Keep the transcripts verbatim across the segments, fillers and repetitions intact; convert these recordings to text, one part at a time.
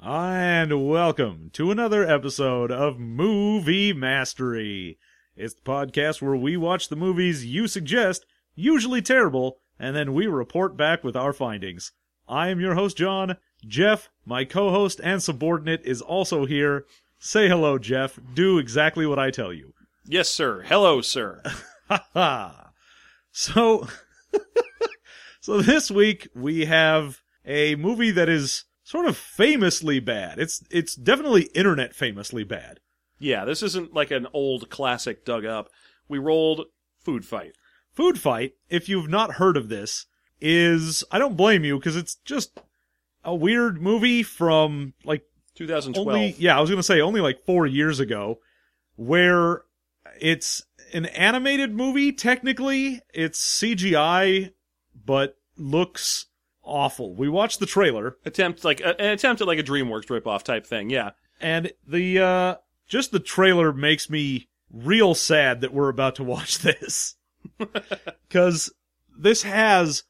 And welcome to another episode of Movie Mastery. It's the podcast where we watch the movies you suggest, usually terrible, and then we report back with our findings. I am your host, John. Jeff, my co-host and subordinate, is also here. Say hello, Jeff. Do exactly what I tell you. Yes, sir. Hello, sir. Ha ha. So, so this week we have a movie that is sort of famously bad. It's it's definitely internet famously bad. Yeah, this isn't like an old classic dug up. We rolled Food Fight. Food Fight, if you've not heard of this, is, I don't blame you, because it's just a weird movie from, like, twenty twelve. Only, yeah, I was going to say only like four years ago, where it's an animated movie, technically. It's C G I, but looks awful. We watched the trailer. Attempt like uh, an attempt at like a DreamWorks ripoff type thing, yeah. And the, uh, just the trailer makes me real sad that we're about to watch this. Because this has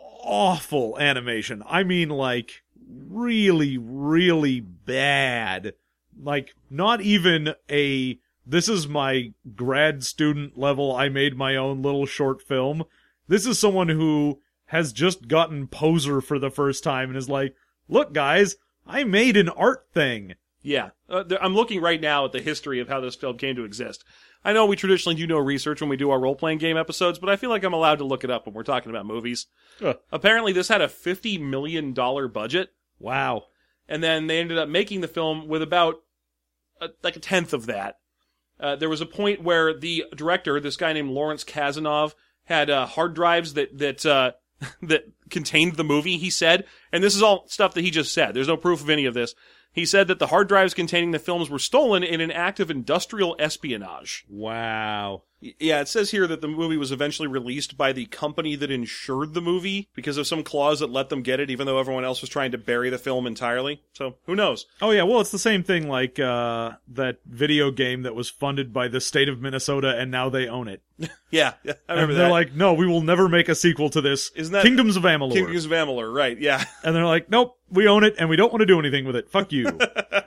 awful animation. I mean, like, really, really bad. Like, not even a, this is my grad student level, I made my own little short film. This is someone who has just gotten Poser for the first time and is like, look guys, I made an art thing. Yeah, uh, th- I'm looking right now at the history of how this film came to exist. I know we traditionally do no research when we do our role-playing game episodes, but I feel like I'm allowed to look it up when we're talking about movies. Uh. Apparently this had a fifty million dollars budget. Wow. And then they ended up making the film with about a, like a tenth of that. Uh, there was a point where the director, this guy named Lawrence Kazanov, had uh, hard drives that that uh, that contained the movie, he said. And this is all stuff that he just said. There's no proof of any of this. He said that the hard drives containing the films were stolen in an act of industrial espionage. Wow. Yeah, it says here that the movie was eventually released by the company that insured the movie because of some clause that let them get it, even though everyone else was trying to bury the film entirely. So, who knows? Oh yeah, well, it's the same thing like uh, that video game that was funded by the state of Minnesota, and now they own it. yeah, yeah, I remember and they're that. like, no, we will never make a sequel to this. Isn't that Kingdoms of Amalur? Kingdoms of Amalur, right, yeah. And they're like, nope, we own it, and we don't want to do anything with it. Fuck you.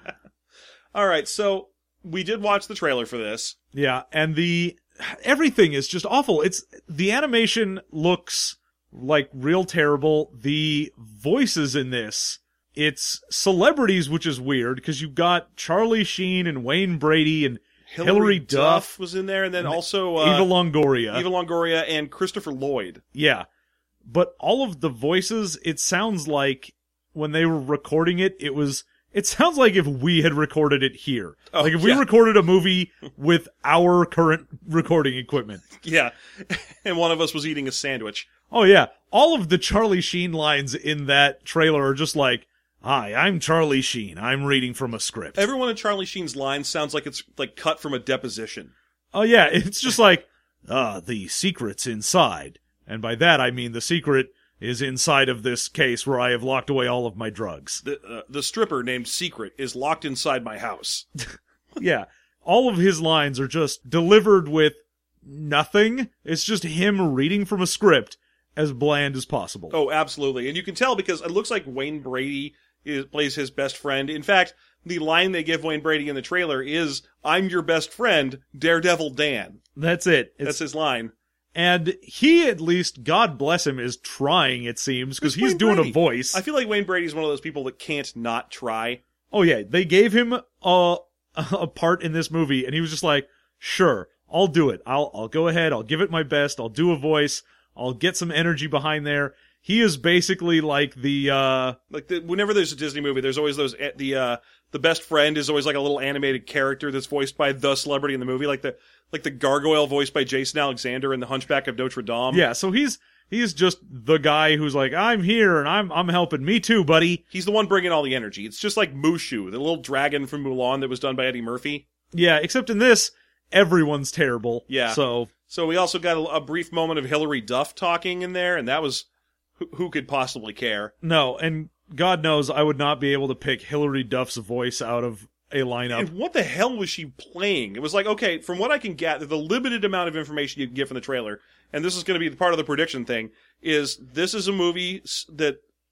All right, so we did watch the trailer for this. Yeah, and the everything is just awful. It's the animation looks like real terrible. The voices in this, it's celebrities, which is weird because you've got Charlie Sheen and Wayne Brady and Hillary, Hillary Duff, Duff was in there, and then also uh, Eva Longoria. Eva Longoria and Christopher Lloyd. Yeah, but all of the voices, it sounds like when they were recording it, it was. It sounds like if we had recorded it here. Oh, like if we yeah. recorded a movie with our current recording equipment. Yeah, and one of us was eating a sandwich. Oh yeah, all of the Charlie Sheen lines in that trailer are just like, hi, I'm Charlie Sheen, I'm reading from a script. Every one of Charlie Sheen's lines sounds like it's like cut from a deposition. Oh yeah, it's just like, ah, the secret's inside. And by that I mean the secret is inside of this case where I have locked away all of my drugs. The uh, the stripper named Secret is locked inside my house. Yeah, all of his lines are just delivered with nothing. It's just him reading from a script as bland as possible. Oh, absolutely. And you can tell because it looks like Wayne Brady is, plays his best friend. In fact, the line they give Wayne Brady in the trailer is, I'm your best friend, Daredevil Dan. That's it. It's, That's his line. And he, at least, God bless him, is trying, it seems, because It's he's Wayne doing Brady. a voice. I feel like Wayne Brady's one of those people that can't not try. Oh yeah, they gave him a, a part in this movie, and he was just like, sure, I'll do it. I'll I'll go ahead, I'll give it my best, I'll do a voice, I'll get some energy behind there. He is basically like the, uh... Like, the, whenever there's a Disney movie, there's always those, the, uh, the best friend is always like a little animated character that's voiced by the celebrity in the movie, like the, like the gargoyle voiced by Jason Alexander in The Hunchback of Notre Dame. Yeah, so he's, he's just the guy who's like, I'm here, and I'm, I'm helping, me too, buddy. He's the one bringing all the energy. It's just like Mushu, the little dragon from Mulan that was done by Eddie Murphy. Yeah, except in this, everyone's terrible. Yeah. So... So we also got a, a brief moment of Hillary Duff talking in there, and that was... Who, who could possibly care? No, and God knows I would not be able to pick Hillary Duff's voice out of a lineup. And what the hell was she playing? It was like, okay, from what I can gather, the limited amount of information you can get from the trailer, and this is going to be part of the prediction thing, is this is a movie that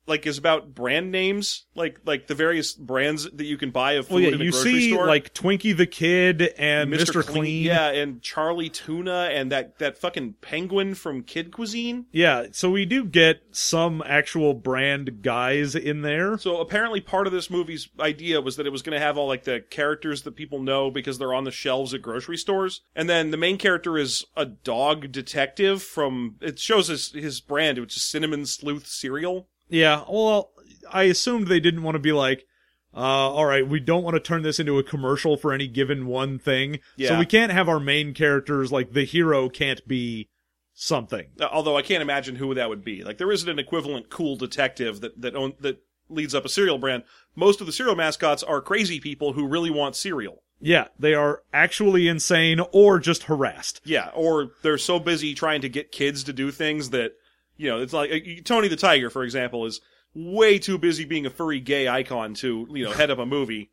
like is about brand names, like like the various brands that you can buy of food Well, yeah, in a you grocery see store. like Twinkie the Kid and Mister Clean. Yeah, and Charlie Tuna and that, that fucking penguin from Kid Cuisine. Yeah, so we do get some actual brand guys in there. So apparently part of this movie's idea was that it was going to have all like the characters that people know because they're on the shelves at grocery stores. And then the main character is a dog detective from, it shows his, his brand, which is Cinnamon Sleuth cereal. Yeah, well, I assumed they didn't want to be like, uh, all right, we don't want to turn this into a commercial for any given one thing. Yeah. So we can't have our main characters, like the hero can't be something. Although I can't imagine who that would be. Like there isn't an equivalent cool detective that, that, own, that leads up a cereal brand. Most of the cereal mascots are crazy people who really want cereal. Yeah, they are actually insane or just harassed. Yeah, or they're so busy trying to get kids to do things that, you know, it's like uh, Tony the Tiger, for example, is way too busy being a furry gay icon to, you know, head up a movie.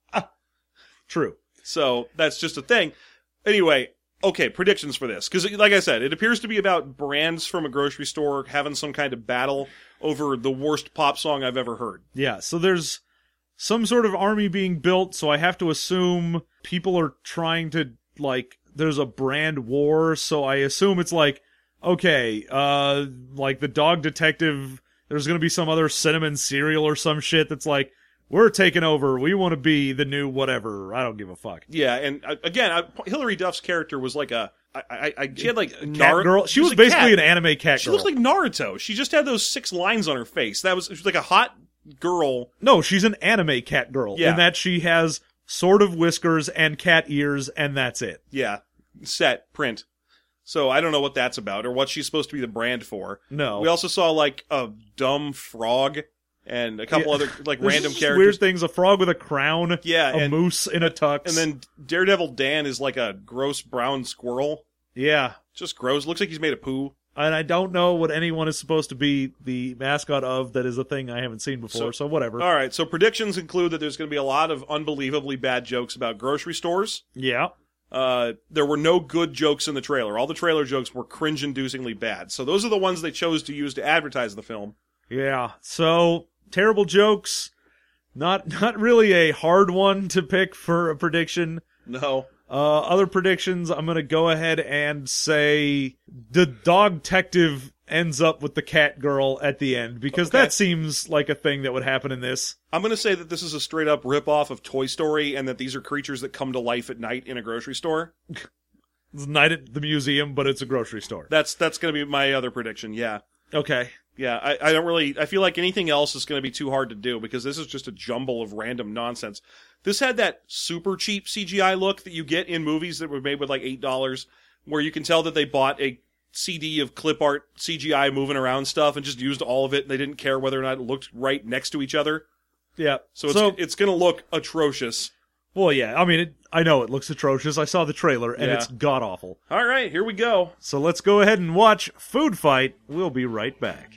True. So that's just a thing. Anyway, okay, predictions for this. Because, like I said, it appears to be about brands from a grocery store having some kind of battle over the worst pop song I've ever heard. Yeah, so there's some sort of army being built, so I have to assume people are trying to, like, there's a brand war, so I assume it's like, okay, uh, like the dog detective, there's gonna be some other cinnamon cereal or some shit that's like, we're taking over, we want to be the new whatever, I don't give a fuck. Yeah, and uh, again, I, Hilary Duff's character was like a, I, I, I she had like cat Nar- girl. She, was, a basically cat. an anime cat She girl. looked like Naruto. She just had those six lines on her face. That was, she was like a hot girl. No, she's an anime cat girl. Yeah. In that she has sort of whiskers and cat ears, and that's it. Yeah, set, print. So I don't know what that's about or what she's supposed to be the brand for. No. We also saw like a dumb frog and a couple Yeah. other like There's random just characters. weird things, a frog with a crown, Yeah, a and- moose in a tux. And then Daredevil Dan is like a gross brown squirrel. yeah. Just gross. Looks like he's made of poo. And I don't know what anyone is supposed to be the mascot of that is a thing I haven't seen before, so, So- whatever. All right, so predictions include that there's going to be a lot of unbelievably bad jokes about grocery stores. Yeah. Uh, there were no good jokes in the trailer. All the trailer jokes were cringe-inducingly bad. So those are the ones they chose to use to advertise the film. Yeah. So, terrible jokes. Not not really a hard one to pick for a prediction. No. Uh, other predictions, I'm gonna go ahead and say the dog detective ends up with the cat girl at the end, because Okay. that seems like a thing that would happen in this. I'm going to say that this is a straight-up rip-off of Toy Story and that these are creatures that come to life at night in a grocery store. It's night at the museum, but it's a grocery store. That's that's going to be my other prediction, yeah. Okay. Yeah, I, I don't really... I feel like anything else is going to be too hard to do because this is just a jumble of random nonsense. This had that super cheap C G I look that you get in movies that were made with like eight dollars, where you can tell that they bought a C D of clip art C G I moving around stuff and just used all of it, and they didn't care whether or not it looked right next to each other. Yeah. So it's, it's going to look atrocious. Well, yeah, I mean, it, I know it looks atrocious. I saw the trailer, and Yeah. it's god-awful. All right, here we go. So let's go ahead and watch Food Fight. We'll be right back.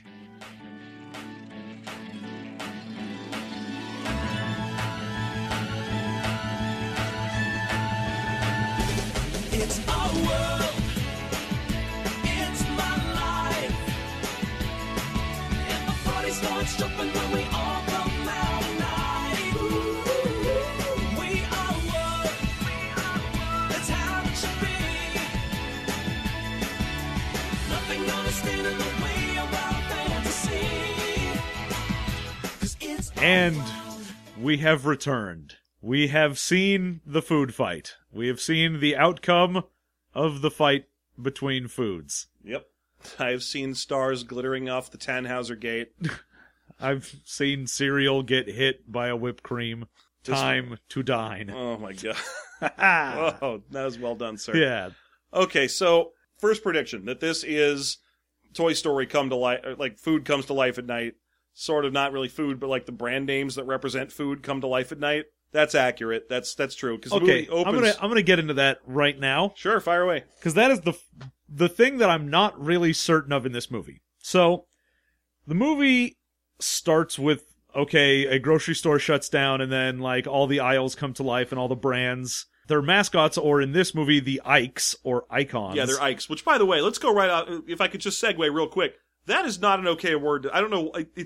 It's our world. It's my life. And the party starts jumping when we all come out tonight. Ooh, we are one. That's how it should be. Nothing gonna stand in the way of our fantasy. 'Cause it's our And world. we have returned. We have seen the food fight. We have seen the outcome of the fight between foods. Yep. I've seen stars glittering off the Tannhauser Gate. I've seen cereal get hit by a whipped cream. Time to dine. Oh my god. Ah. Oh, that was well done, sir. Yeah. Okay, so first prediction that this is Toy Story come to life, like food comes to life at night. Sort of not really food, but like the brand names that represent food come to life at night. That's accurate. That's that's true. Because the Okay, movie opens. I'm gonna I'm gonna get into that right now. Sure, fire away. Because that is the the thing that I'm not really certain of in this movie. So, the movie starts with, okay, a grocery store shuts down, and then, like, all the aisles come to life, and all the brands, their mascots, or in this movie, the Ikes, or icons. Yeah, they're Ikes. Which, by the way, let's go right out. If I could just segue real quick, that is not an okay word. I don't know. It's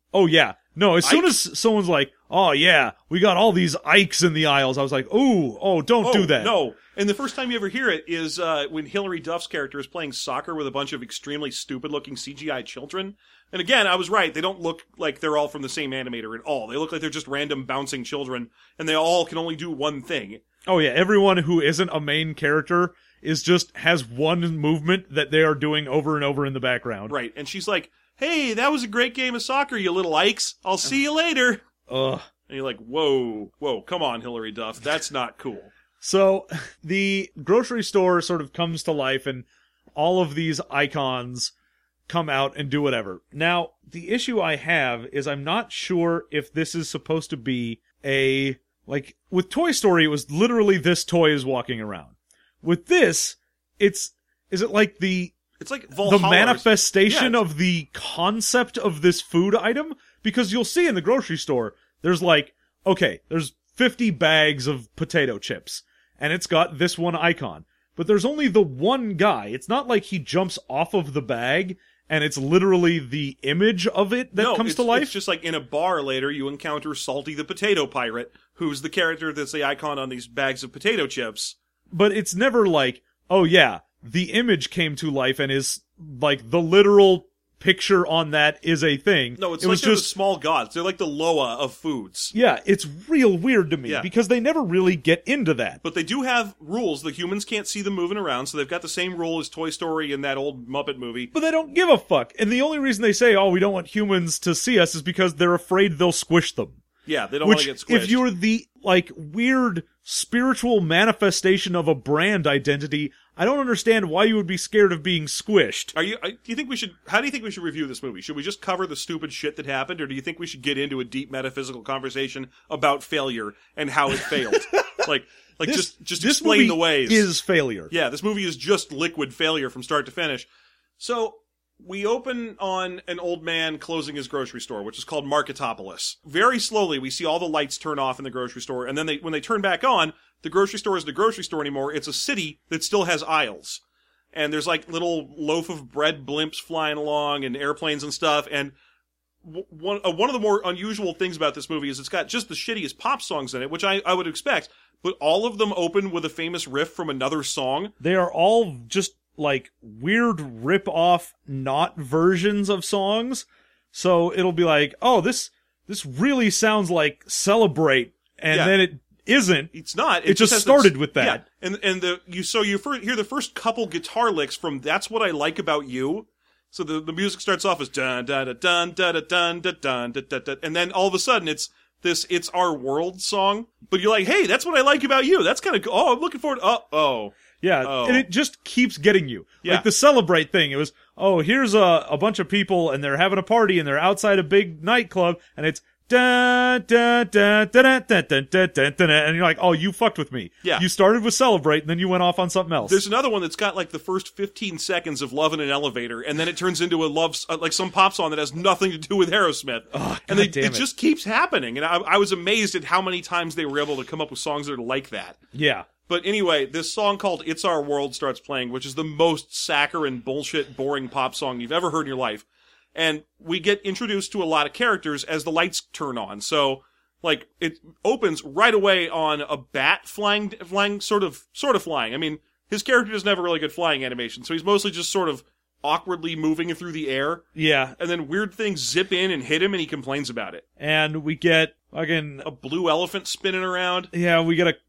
Oh, yeah. No, as soon Ike? as someone's like, oh, yeah, we got all these Ikes in the aisles, I was like, ooh, oh, don't Oh, do that. No. And the first time you ever hear it is uh, when Hilary Duff's character is playing soccer with a bunch of extremely stupid-looking C G I children. And again, I was right. They don't look like they're all from the same animator at all. They look like they're just random bouncing children, and they all can only do one thing. Oh, yeah, everyone who isn't a main character is just has one movement that they are doing over and over in the background. Right. And she's like, hey, that was a great game of soccer, you little Ikes. I'll see you later. Ugh. And you're like, whoa, whoa, come on, Hilary Duff. That's not cool. So, the grocery store sort of comes to life, and all of these icons come out and do whatever. Now, the issue I have is I'm not sure if this is supposed to be a... Like, with Toy Story, it was literally this toy is walking around. With this, it's... Is it like the... It's like Valhalla. the manifestation Yeah. of the concept of this food item? Because you'll see in the grocery store, there's like, okay, there's fifty bags of potato chips, and it's got this one icon. But there's only the one guy. It's not like he jumps off of the bag, and it's literally the image of it that no, comes it's, to life. It's just like in a bar later, you encounter Salty the Potato Pirate, who's the character that's the icon on these bags of potato chips. But it's never like, oh yeah, the image came to life and is like the literal picture on that is a thing. No, it's it like was they're just the small gods. They're like the Loa of foods. yeah, it's real weird to me Yeah. because they never really get into that. But they do have rules. The humans can't see them moving around, so they've got the same rule as Toy Story and that old Muppet movie. But they don't give a fuck. And the only reason they say, oh, we don't want humans to see us is because they're afraid they'll squish them. Yeah, they don't want Which, to get squished. if you're the, like, weird spiritual manifestation of a brand identity, I don't understand why you would be scared of being squished. Are you? I- Do you think we should? How do you think we should review this movie? Should we just cover the stupid shit that happened, or do you think we should get into a deep metaphysical conversation about failure and how it failed? like, like This- just just this explain movie the ways. is failure. Yeah, this movie is just liquid failure from start to finish. So we open on an old man closing his grocery store, which is called Marketopolis. Very slowly, we see all the lights turn off in the grocery store, and then they, when they turn back on, the grocery store isn't a grocery store anymore. It's a city that still has aisles. And there's like little loaf of bread blimps flying along and airplanes and stuff. And w- one, uh, one of the more unusual things about this movie is it's got just the shittiest pop songs in it, which I, I would expect. But all of them open with a famous riff from another song. They are all just, like, weird rip-off, not versions of songs. So it'll be like, oh, this this really sounds like Celebrate, and Yeah. then it isn't. It's not. It just has started its- with that. Yeah, and and the you so you fir- hear the first couple guitar licks from "That's What I Like About You." So the the music starts off as dun dun dun dun dun dun dun dun dun dun, dun, and then all of a sudden it's this "It's Our World" song. But you're like, hey, that's what I like about you. That's kind of cool. Oh, I'm looking forward. Oh, oh, Yeah, Oh. and it just keeps getting you. Yeah. Like the Celebrate thing, it was, oh, here's a, a bunch of people, and they're having a party, and they're outside a big nightclub, and it's da da da da da da da da da da, and you're like, oh, you fucked with me. Yeah. You started with Celebrate, and then you went off on something else. There's another one that's got like the first fifteen seconds of Love in an Elevator, and then it turns into a love, uh, like some pop song that has nothing to do with Aerosmith. Oh, and they, damn it it. just keeps happening. And I, I was amazed at how many times they were able to come up with songs that are like that. Yeah. But anyway, this song called It's Our World starts playing, which is the most saccharine, bullshit, boring pop song you've ever heard in your life. And we get introduced to a lot of characters as the lights turn on. So, like, it opens right away on a bat flying, flying, sort of, sort of flying. I mean, his character doesn't have a really good flying animation, so he's mostly just sort of awkwardly moving through the air. Yeah. And then weird things zip in and hit him, and he complains about it. And we get, fucking, A blue elephant spinning around. yeah, we get a,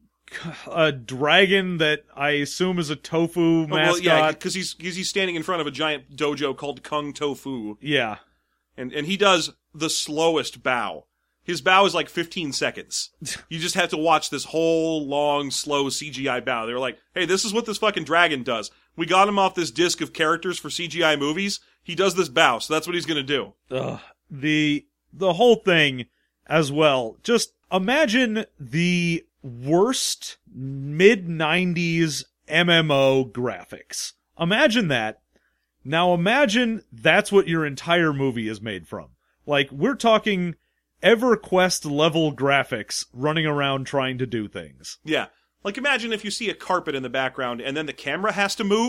a dragon that I assume is a tofu Oh, well, mascot. yeah, because he's, 'cause he's standing in front of a giant dojo called Kung Tofu. yeah. And and he does the slowest bow. His bow is like fifteen seconds. You just have to watch this whole long, slow C G I bow. They were like, hey, this is what this fucking dragon does. We got him off this disc of characters for C G I movies. He does this bow, so that's what he's gonna do. Ugh. The the whole thing as well. Just imagine the worst mid nineties M M O graphics. Imagine that. Now imagine that's what your entire movie is made from. Like, we're talking EverQuest level graphics running around trying to do things. Yeah. Like imagine if you see a carpet in the background and then the camera has to move.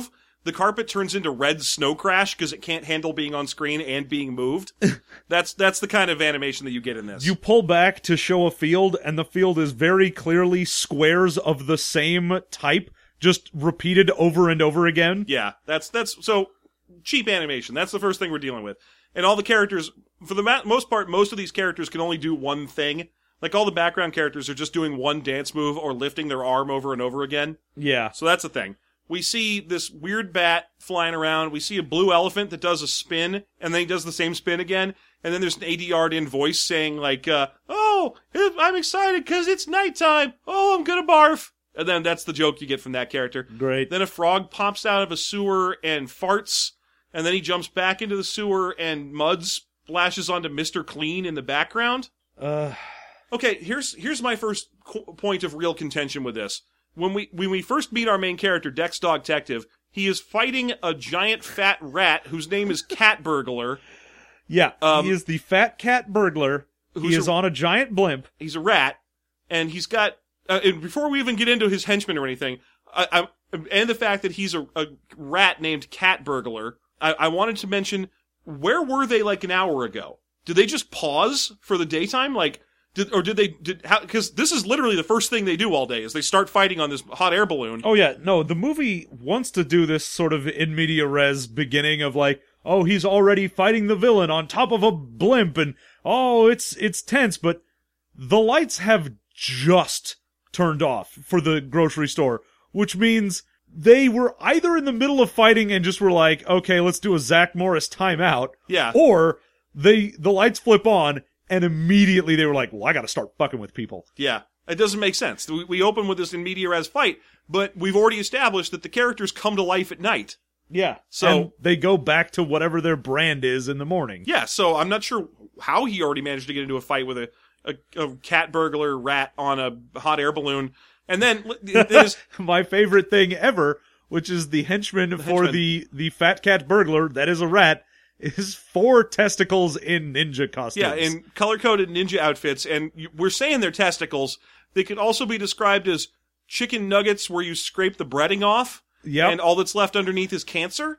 the carpet turns into red snow crash because it can't handle being on screen and being moved. that's that's the kind of animation that you get in this. You pull back to show a field, and the field is very clearly squares of the same type, just repeated over and over again. Yeah, that's that's so cheap animation. That's the first thing we're dealing with. And all the characters, for the ma- most part, most of these characters can only do one thing. Like, all the background characters are just doing one dance move or lifting their arm over and over again. Yeah. So that's the thing. We see this weird bat flying around. We see a blue elephant that does a spin, and then he does the same spin again. And then there's an A D R'd in voice saying, like, uh, oh, I'm excited because it's nighttime. Oh, I'm gonna barf. And then that's the joke you get from that character. Great. Then a frog pops out of a sewer and farts, and then he jumps back into the sewer, and mud splashes onto Mister Clean in the background. Uh... Okay, here's here's my first co- point of real contention with this. When we when we first meet our main character, Dex Dog Detective, he is fighting a giant fat rat whose name is Cat Burglar. Yeah, Um, he is the fat cat burglar. He who's is a- on a giant blimp. He's a rat, and he's got. Uh, and before we even get into his henchmen or anything, I, I, and the fact that he's a, a rat named Cat Burglar, I, I wanted to mention, where were they like an hour ago? Did they just pause for the daytime? Like. Did, or did they, did, how, cause this is literally the first thing they do all day, is they start fighting on this hot air balloon. Oh yeah, no, the movie wants to do this sort of in media res beginning of like, oh, he's already fighting the villain on top of a blimp, and oh, it's, it's tense, but the lights have just turned off for the grocery store, which means they were either in the middle of fighting and just were like, okay, let's do a Zach Morris timeout, Yeah. or they, the lights flip on, and immediately they were like, well, I gotta start fucking with people. Yeah. It doesn't make sense. We, we open with this in media res fight, but we've already established that the characters come to life at night. Yeah. So- And they go back to whatever their brand is in the morning. Yeah, so I'm not sure how he already managed to get into a fight with a, a, a cat burglar rat on a hot air balloon. And then, there's, My favorite thing ever, which is the henchman for henchman. the, the fat cat burglar, that is a rat, is four testicles in ninja costumes. yeah, in color-coded ninja outfits, and you, we're saying they're testicles. They could also be described as chicken nuggets where you scrape the breading off, Yep. and all that's left underneath is cancer.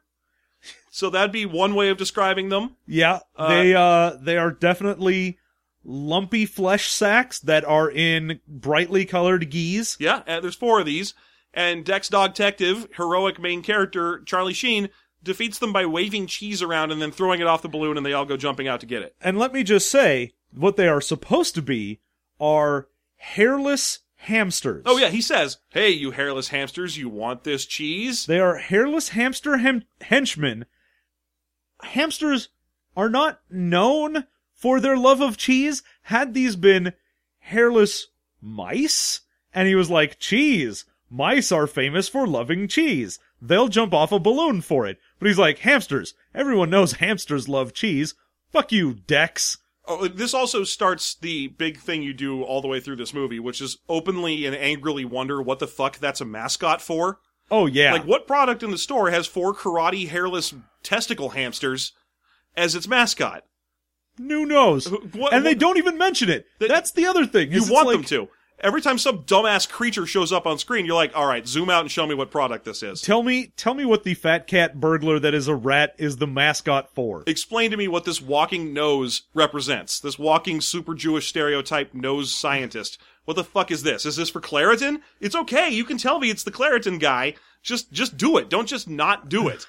So that'd be one way of describing them. Yeah, Uh, they uh they are definitely lumpy flesh sacks that are in brightly colored geese. Yeah, and there's four of these. And Dex Dog Detective, heroic main character, Charlie Sheen, defeats them by waving cheese around and then throwing it off the balloon, and they all go jumping out to get it. And let me just say, what they are supposed to be are hairless hamsters. Oh yeah, he says, hey, you hairless hamsters, you want this cheese? They are hairless hamster hem- henchmen. Hamsters are not known for their love of cheese. Had these been hairless mice? And he was like, cheese. Mice are famous for loving cheese. They'll jump off a balloon for it. But he's like, hamsters. Everyone knows hamsters love cheese. Fuck you, Dex. Oh, this also starts the big thing you do all the way through this movie, which is openly and angrily wonder what the fuck that's a mascot for. Oh, yeah. Like, what product in the store has four karate hairless testicle hamsters as its mascot? Who knows? What- and they what- don't even mention it. That- That's the other thing. You is it's want like, them to. Every time some dumbass creature shows up on screen, you're like, all right, zoom out and show me what product this is. Tell me, tell me what the fat cat burglar that is a rat is the mascot for. Explain to me what this walking nose represents. This walking super Jewish stereotype nose scientist. What the fuck is this? Is this for Claritin? It's okay. You can tell me it's the Claritin guy. Just, just do it. Don't just not do it.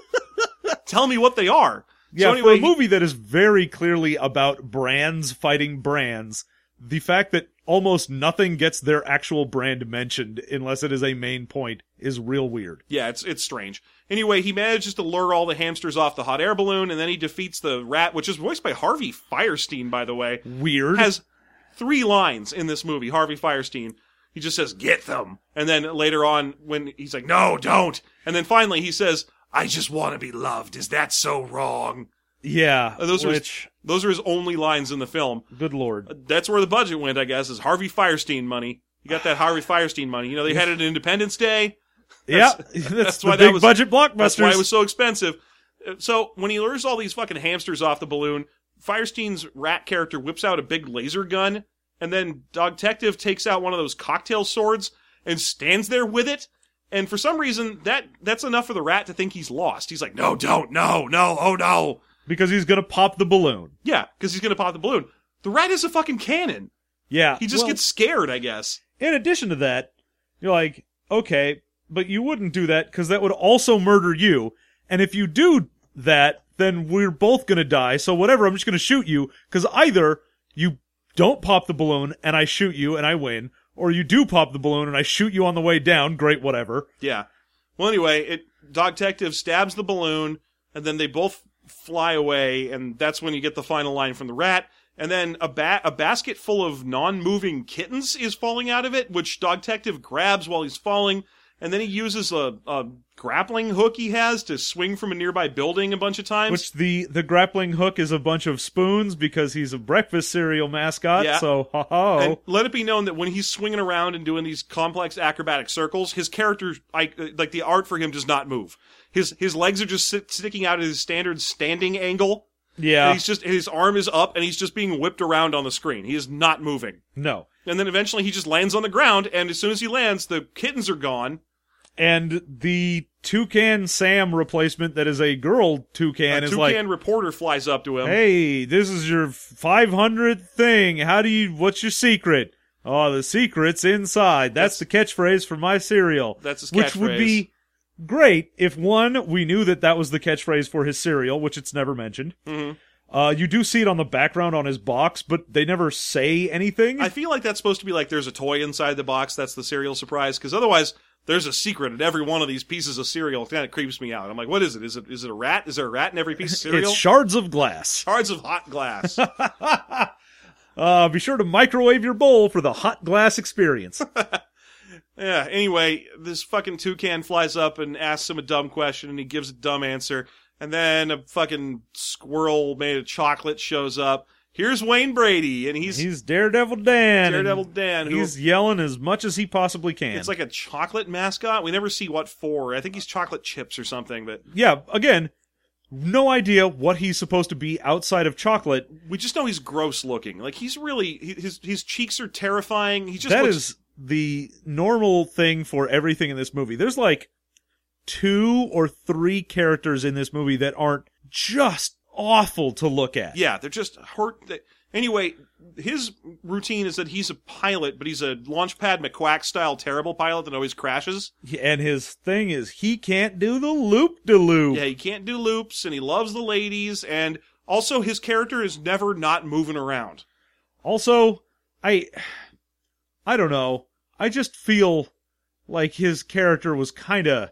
Tell me what they are. Yeah, so anyway, for a movie that is very clearly about brands fighting brands, the fact that almost nothing gets their actual brand mentioned unless it is a main point is real weird. Yeah, it's it's strange. Anyway, he manages to lure all the hamsters off the hot air balloon, and then he defeats the rat, which is voiced by Harvey Fierstein, by the way. Weird. Has three lines in this movie, Harvey Fierstein. He just says, get them. And then later on, when he's like, no, don't. And then finally he says, I just want to be loved. Is that so wrong? yeah, Uh, Those are his, which, those are his only lines in the film. good lord. That's where the budget went, I guess, is Harvey Fierstein money. You got that Harvey Fierstein money. You know, they had it at Independence Day. Yeah, that's, that's the why that big was- budget blockbusters. That's why it was so expensive. Uh, So when he lures all these fucking hamsters off the balloon, Firestein's rat character whips out a big laser gun, and then Dog Detective takes out one of those cocktail swords and stands there with it. And for some reason, that that's enough for the rat to think he's lost. He's like, no, don't, no, no, oh no. Because he's gonna pop the balloon. Yeah, because he's going to pop the balloon. The rat is a fucking cannon. Yeah. He just well, gets scared, I guess. in addition to that, you're like, okay, but you wouldn't do that because that would also murder you. And if you do that, then we're both gonna die. So whatever, I'm just gonna shoot you because either you don't pop the balloon and I shoot you and I win, or you do pop the balloon and I shoot you on the way down. Great, whatever. Yeah. Well, anyway, it, Dog Detective stabs the balloon, and then they both fly away, and that's when you get the final line from the rat. And then a ba- a basket full of non-moving kittens is falling out of it, which Dog Detective grabs while he's falling, and then he uses a, a grappling hook he has to swing from a nearby building a bunch of times. Which the, the grappling hook is a bunch of spoons because he's a breakfast cereal mascot. Yeah. So, ho ho. And let it be known that when he's swinging around and doing these complex acrobatic circles, his character, I, like the art for him, does not move. His his legs are just sit, sticking out at his standard standing angle. Yeah. And he's just his arm is up and he's just being whipped around on the screen. He is not moving. No. And then eventually he just lands on the ground, and as soon as he lands, the kittens are gone. And the Toucan Sam replacement that is a girl toucan A is toucan like, reporter flies up to him. hey, this is your five hundredth thing. How do you, what's your secret? Oh, the secret's inside. That's, That's- the catchphrase for my cereal. That's his Which would catchphrase. be great if, one, we knew that that was the catchphrase for his cereal, which it's never mentioned. Mhm. Uh, you do see it on the background on his box, but they never say anything. I feel like that's supposed to be like there's a toy inside the box. That's the cereal surprise, because otherwise there's a secret in every one of these pieces of cereal. It kind of creeps me out. I'm like, what is it? Is it is it a rat? Is there a rat in every piece of cereal? It's shards of glass. Shards of hot glass. Uh, be sure to microwave your bowl for the hot glass experience. Yeah, anyway, this fucking toucan flies up and asks him a dumb question, and he gives a dumb answer. And then a fucking squirrel made of chocolate shows up. Here's Wayne Brady, and he's, He's Daredevil Dan. Daredevil and Dan, who He's yelling as much as he possibly can. it's like a chocolate mascot. We never see what for. I think he's chocolate chips or something, but yeah, again, no idea what he's supposed to be outside of chocolate. we just know he's gross looking. Like, he's really, he- his his cheeks are terrifying. He just That looks, is the normal thing for everything in this movie. There's like two or three characters in this movie that aren't just awful to look at. yeah, they're just hurt. Anyway, his routine is that he's a pilot, but he's a Launchpad McQuack style terrible pilot that always crashes. And his thing is he can't do the loop-de-loop. Yeah, he can't do loops, and he loves the ladies, and also his character is never not moving around. Also, I I don't know. I just feel like his character was kind of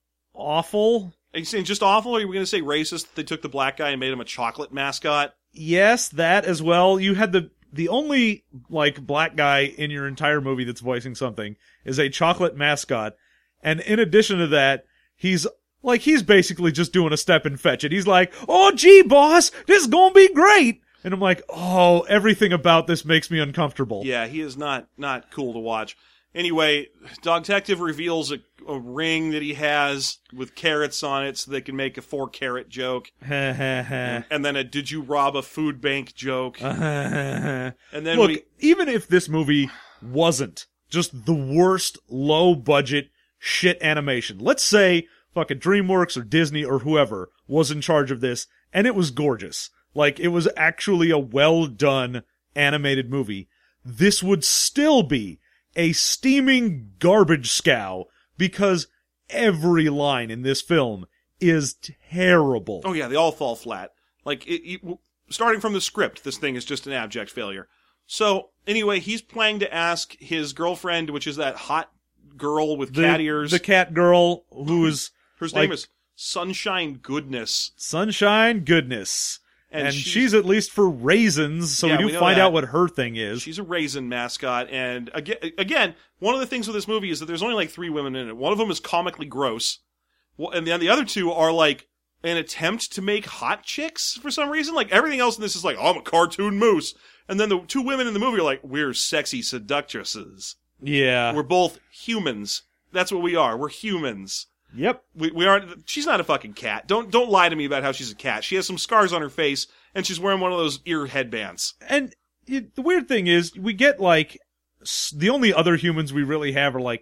awful. Are you saying just awful, or are we going to say racist that they took the black guy and made him a chocolate mascot? Yes, that as well. You had the the only like black guy in your entire movie that's voicing something is a chocolate mascot, and in addition to that, he's like he's basically just doing a step and fetch it. He's like, "Oh, gee, boss, this is gonna be great," and I'm like, "Oh, everything about this makes me uncomfortable." Yeah, he is not not cool to watch. Anyway, Dog Detective reveals a, a ring that he has with carrots on it so they can make a four carrot joke. Ha ha ha. And then a did you rob a food bank joke. And then Look, we even if this movie wasn't just the worst low budget shit animation, let's say fucking DreamWorks or Disney or whoever was in charge of this, and it was gorgeous. Like, it was actually a well done animated movie. This would still be a steaming garbage scow because every line in this film is terrible. Oh yeah, they all fall flat. Like, it, it, starting from the script, this thing is just an abject failure. So, anyway, he's planning to ask his girlfriend, which is that hot girl with the, cat ears. the cat girl who is Her like- name is Sunshine Goodness. Sunshine Goodness. And, And, she's, she's, at least for raisins, so Yeah, we do we know find that. out what her thing is. she's a raisin mascot. And again, again, one of the things with this movie is that there's only like three women in it. One of them is comically gross. Well, and then the other two are like an attempt to make hot chicks for some reason. Like, everything else in this is like, oh, I'm a cartoon moose. And then the two women in the movie are like, we're sexy seductresses. Yeah. We're both humans. That's what we are. We're humans. Yep. We we aren't. She's not a fucking cat. Don't don't lie to me about how she's a cat. She has some scars on her face, and she's wearing one of those ear headbands. And it, the weird thing is, we get like, s- the only other humans we really have are like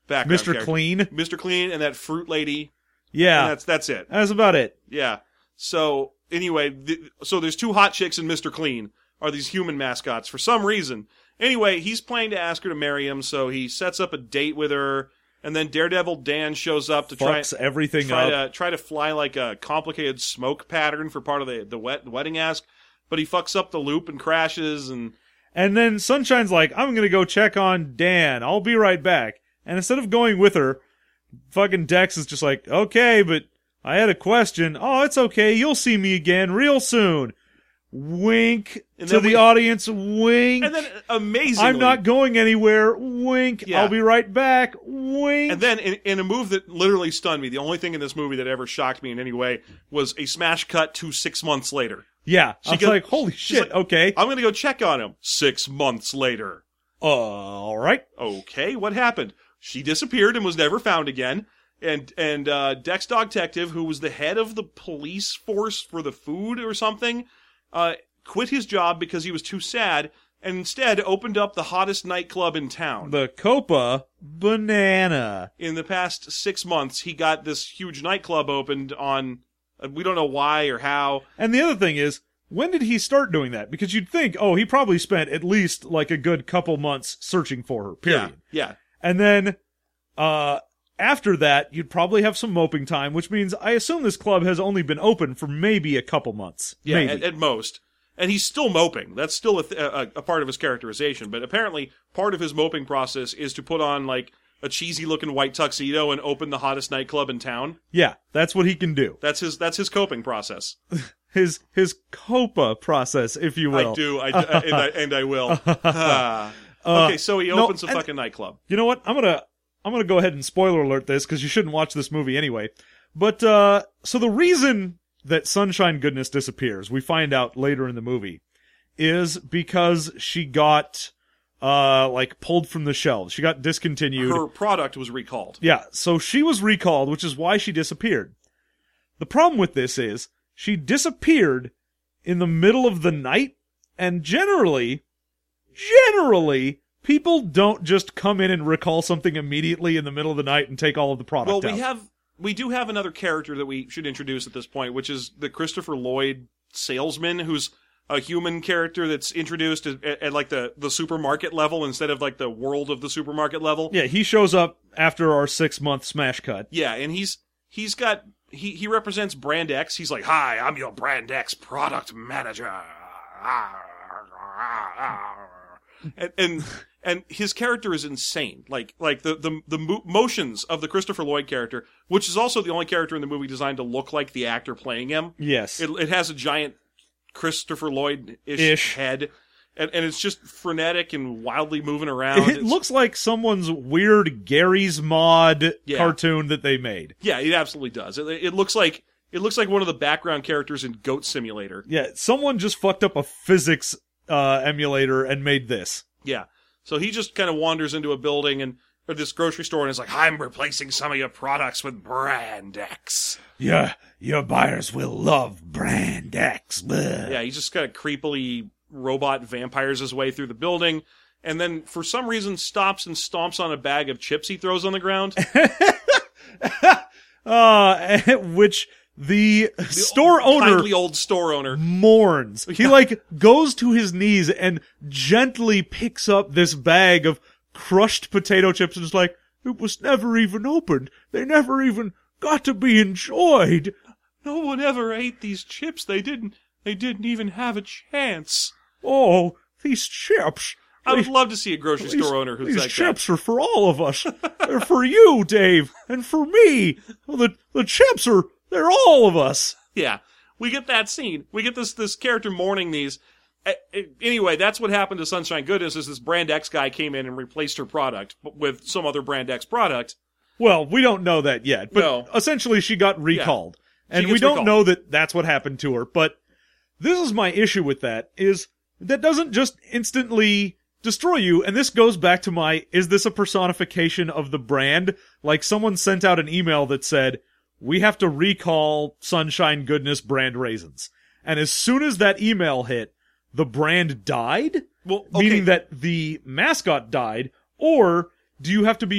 background Mister character. Clean. Mister Clean and that fruit lady. Yeah, And that's that's it. that's about it. Yeah. So anyway, th- so there's two hot chicks and Mister Clean are these human mascots for some reason. Anyway, he's planning to ask her to marry him, so he sets up a date with her, and then Daredevil Dan shows up to try Fucks everything try up. to try to fly like a complicated smoke pattern for part of the the, wet, the wedding ask, but he fucks up the loop and crashes, and And then Sunshine's like, I'm gonna go check on Dan. I'll be right back. And instead of going with her, fucking Dex is just like, okay, but I had a question. Oh, it's okay. You'll see me again real soon. Wink And to then the we- audience. Wink. and then amazingly, I'm not going anywhere. Wink. Yeah. I'll be right back. Wink. And then, in, in a move that literally stunned me, the only thing in this movie that ever shocked me in any way was a smash cut to six months later. yeah. She I was goes- like, holy she's shit. like, okay. I'm going to go check on him. Six months later. Uh, all right. Okay, what happened? She disappeared and was never found again. And and uh, Dex Dog Detective, who was the head of the police force for the food or something, uh, quit his job because he was too sad, and instead opened up the hottest nightclub in town. The Copa Banana. In the past six months, he got this huge nightclub opened on. Uh, we don't know why or how. And the other thing is, when did he start doing that? Because you'd think, oh, he probably spent at least like a good couple months searching for her, period. Yeah, yeah. And then, uh, after that, you'd probably have some moping time, which means I assume this club has only been open for maybe a couple months. Yeah, maybe. at, at most. And he's still moping. That's still a, th- a, a part of his characterization. But apparently, part of his moping process is to put on, like, a cheesy-looking white tuxedo and open the hottest nightclub in town. Yeah, that's what he can do. That's his That's his coping process. His his Copa process, if you will. I do, I, do- and, I, and I will. Ah. okay, so he no, opens a and- fucking nightclub. You know what? I'm gonna I'm gonna go ahead and spoiler alert this because you shouldn't watch this movie anyway. But uh, so the reason that Sunshine Goodness disappears, we find out later in the movie, is because she got uh like pulled from the shelves. She got discontinued. Her product was recalled. Yeah, so she was recalled, which is why she disappeared. The problem with this is she disappeared in the middle of the night, and generally, generally, people don't just come in and recall something immediately in the middle of the night and take all of the product Well, out. we have we do have another character that we should introduce at this point, which is the Christopher Lloyd salesman, who's a human character that's introduced at, at, at like the, the supermarket level instead of like the world of the supermarket level. Yeah, he shows up after our six-month smash cut. Yeah, and he's he's got he he represents Brand X. He's like, "Hi, I'm your Brand X product manager." And and, and his character is insane. Like like the the the mo- motions of the Christopher Lloyd character, which is also the only character in the movie designed to look like the actor playing him. Yes. It it has a giant Christopher Lloyd-ish Ish. head. And, and it's just frenetic and wildly moving around. It It's- looks like someone's weird Gary's Mod Yeah. cartoon that they made. yeah, it absolutely does. It, it looks like it looks like one of the background characters in Goat Simulator. Yeah, someone just fucked up a physics uh, emulator and made this. Yeah. So he just kind of wanders into a building and or this grocery store and is like, "I'm replacing some of your products with Brand X." Yeah, your buyers will love Brand X. Bleh. Yeah, he just kind of creepily robot vampires his way through the building, and then for some reason stops and stomps on a bag of chips he throws on the ground. Uh, which the, store owner Kindly old store owner. mourns. He like goes to his knees and gently picks up this bag of crushed potato chips and is like, "It was never even opened. They never even got to be enjoyed." No one ever ate these chips. They didn't. They didn't even have a chance. Oh, these chips. I would They- love to see a grocery These- store owner who's These like that. chips are for all of us. They're for you, Dave, and for me. Well, the the chips are they're all of us. Yeah, we get that scene. We get this this character mourning these. A- a- Anyway, that's what happened to Sunshine Goodness. Is this Brand X guy came in and replaced her product with some other Brand X product. Well, we don't know that yet, but No. essentially she got recalled, and gets we don't recalled. know that that's what happened to her. But this is my issue with that: is that doesn't just instantly destroy you. And this goes back to my: is this a personification of the brand? Like someone sent out an email that said, "We have to recall Sunshine Goodness brand raisins," and as soon as that email hit, the brand died. Well, okay. Meaning that the mascot died, or do you have to be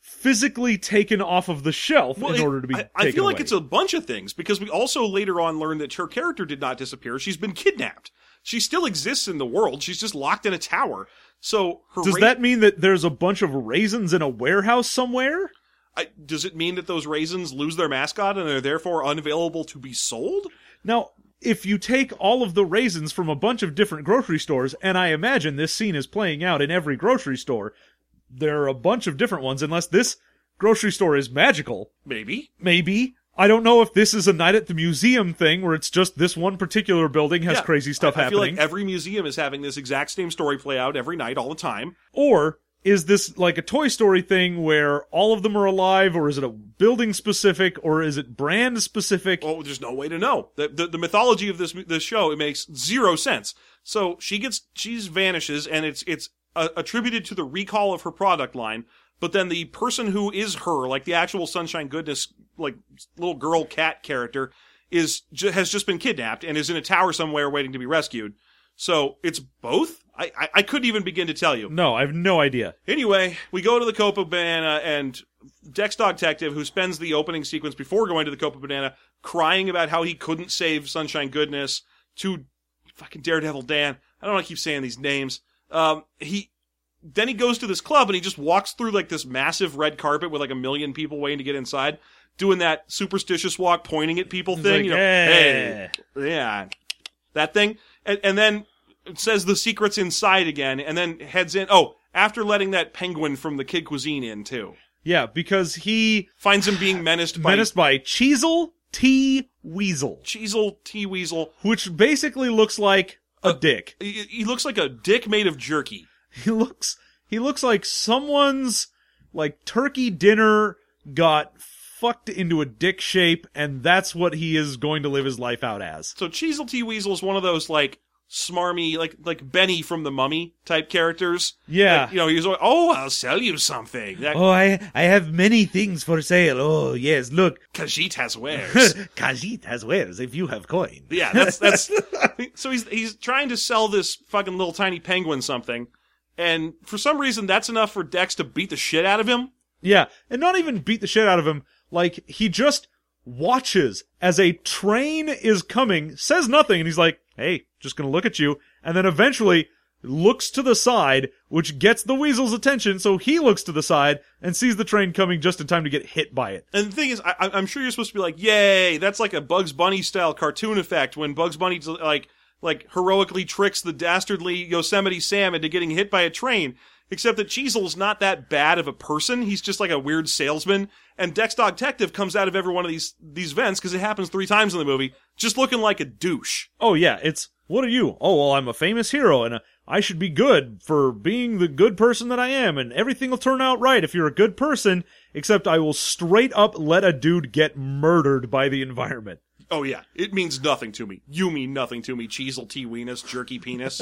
physically taken off of the shelf Well, in it- order to be I, taken I feel like away. it's a bunch of things, because we also later on learn that her character did not disappear. She's been kidnapped. She still exists in the world. She's just locked in a tower. So her Does ra- that mean that there's a bunch of raisins in a warehouse somewhere? I, does it mean that those raisins lose their mascot and are therefore unavailable to be sold? Now, if you take all of the raisins from a bunch of different grocery stores, and I imagine this scene is playing out in every grocery store, there are a bunch of different ones, unless this grocery store is magical. Maybe. Maybe. I don't know if this is a night at the museum thing where it's just this one particular building has Yeah. crazy stuff I, I happening. feel like every museum is having this exact same story play out every night, all the time. Or is this like a Toy Story thing where all of them are alive, or is it a building specific, or is it brand specific? Oh, there's no way to know. The, the the mythology of this this show, it makes zero sense. So she gets she's vanishes, and it's it's uh, attributed to the recall of her product line. But then the person who is her, like the actual Sunshine Goodness, like little girl cat character, is ju- has just been kidnapped and is in a tower somewhere waiting to be rescued. So it's both. I I, I couldn't even begin to tell you. No, I have no idea. Anyway, we go to the Copa Banana, and Dex Dog Detective, who spends the opening sequence before going to the Copa Banana, crying about how he couldn't save Sunshine Goodness, to fucking Daredevil Dan. I don't want to keep saying these names. Um, he then he goes to this club, and he just walks through like this massive red carpet with like a million people waiting to get inside, doing that superstitious walk, pointing at people It's thing. like, you know, "Hey." hey, yeah, that thing, and, and then it says the secret's inside again, and then heads in. Oh, after letting that penguin from the Kid Cuisine in too, Yeah, because he finds him being menaced by menaced by Cheezel T. Weasel, Cheezel T Weasel. which basically looks like a Uh, dick. He, he looks like a dick made of jerky. He looks he looks like someone's like turkey dinner got fucked into a dick shape, and that's what he is going to live his life out as. So Cheezel T Weasel is one of those like smarmy, like like Benny from The Mummy type characters. Yeah. Like, you know, he's always, oh, I'll sell you something. That Oh, I I have many things for sale. Oh, yes, look. Khajiit has wares. Khajiit has wares if you have coin. Yeah, that's that's. So he's he's trying to sell this fucking little tiny penguin something, and for some reason that's enough for Dex to beat the shit out of him. Yeah, and not even beat the shit out of him. Like, he just watches as a train is coming, says nothing, and he's like, hey, just gonna look at you, and then eventually looks to the side, which gets the weasel's attention, so he looks to the side and sees the train coming just in time to get hit by it. And the thing is, I, I- I'm sure you're supposed to be like, yay, that's like a Bugs Bunny style cartoon effect when Bugs Bunny like like heroically tricks the dastardly Yosemite Sam into getting hit by a train. Except that Cheezel's not that bad of a person. He's just like a weird salesman. And Dex Dog Detective comes out of every one of these these vents, because it happens three times in the movie, just looking like a douche. Oh yeah, it's, what are you? Oh, well, I'm a famous hero, and uh, I should be good for being the good person that I am, and everything will turn out right if you're a good person, except I will straight up let a dude get murdered by the environment. Oh yeah, it means nothing to me. You mean nothing to me, Cheezel T Weenus, jerky penis.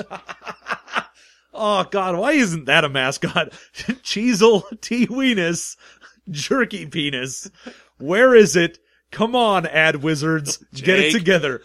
Oh god, why isn't that a mascot? Cheezel T. Weenus, jerky penis. Where is it? Come on, ad wizards. Get it Jake. together.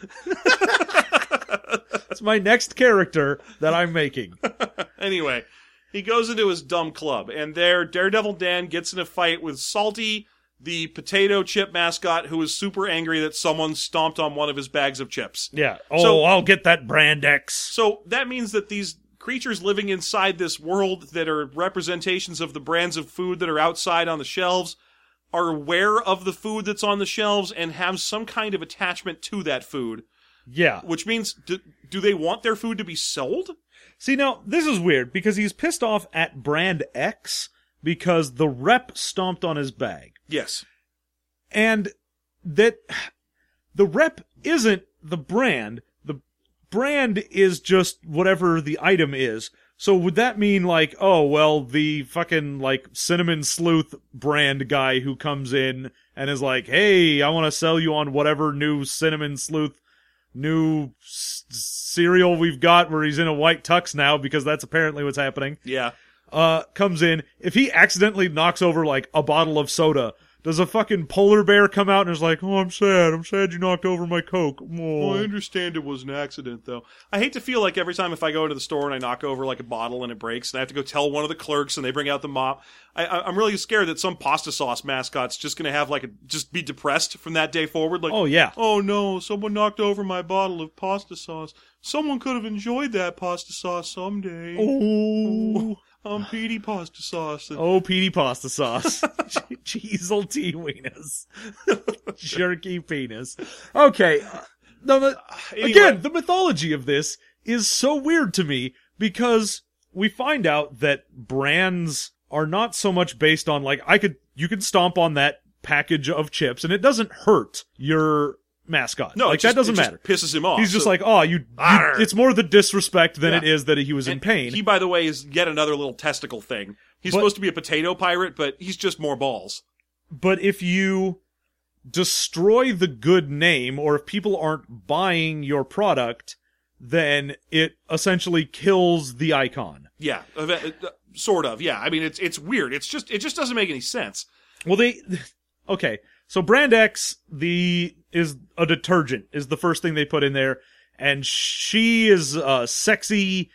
It's my next character that I'm making. Anyway, he goes into his dumb club, and there Daredevil Dan gets in a fight with Salty, the potato chip mascot, who is super angry that someone stomped on one of his bags of chips. Yeah. Oh, So- I'll get that brand X. So that means that these creatures living inside this world that are representations of the brands of food that are outside on the shelves are aware of the food that's on the shelves and have some kind of attachment to that food, Yeah. which means do, do they want their food to be sold? See, now, this is weird, because he's pissed off at brand X because the rep stomped on his bag. Yes. And that the rep isn't the brand. The brand is just whatever the item is. So would that mean like, oh, well, the fucking like Cinnamon Sleuth brand guy who comes in and is like, hey, I want to sell you on whatever new Cinnamon Sleuth new s- cereal we've got where he's in a white tux now, because that's apparently what's happening. Yeah. Uh, comes in. If he accidentally knocks over like a bottle of soda, does a fucking polar bear come out and is like, oh, I'm sad. I'm sad you knocked over my Coke. Oh. I understand it was an accident, though. I hate to feel like every time if I go into the store and I knock over like a bottle and it breaks, and I have to go tell one of the clerks and they bring out the mop. I, I, I'm really scared that some pasta sauce mascot's just going to have like a just be depressed from that day forward. Like, Oh, yeah. oh no, someone knocked over my bottle of pasta sauce. Someone could have enjoyed that pasta sauce someday. Oh. I'm Petey Pasta Sauce. Oh, Petey pasta sauce. Cheezel tea weenus. Jerky penis. Okay. uh, No, the, Anyway. Again, the mythology of this is so weird to me because we find out that brands are not so much based on, like, I could, you could stomp on that package of chips and it doesn't hurt your mascot. No, like, it just, that doesn't it just matter. pisses him off. He's just So- like, oh, you, you Arr. it's more the disrespect than Yeah. it is that he was in And pain. He, by the way, is yet another little testicle thing. He's But- supposed to be a potato pirate, but he's just more balls. But if you destroy the good name, or if people aren't buying your product, then it essentially kills the icon. Yeah, uh, uh, sort of. Yeah, I mean, it's it's weird. It's just it just doesn't make any sense. Well, they, okay, so Brand X, the, is a detergent, is the first thing they put in there, and she is a sexy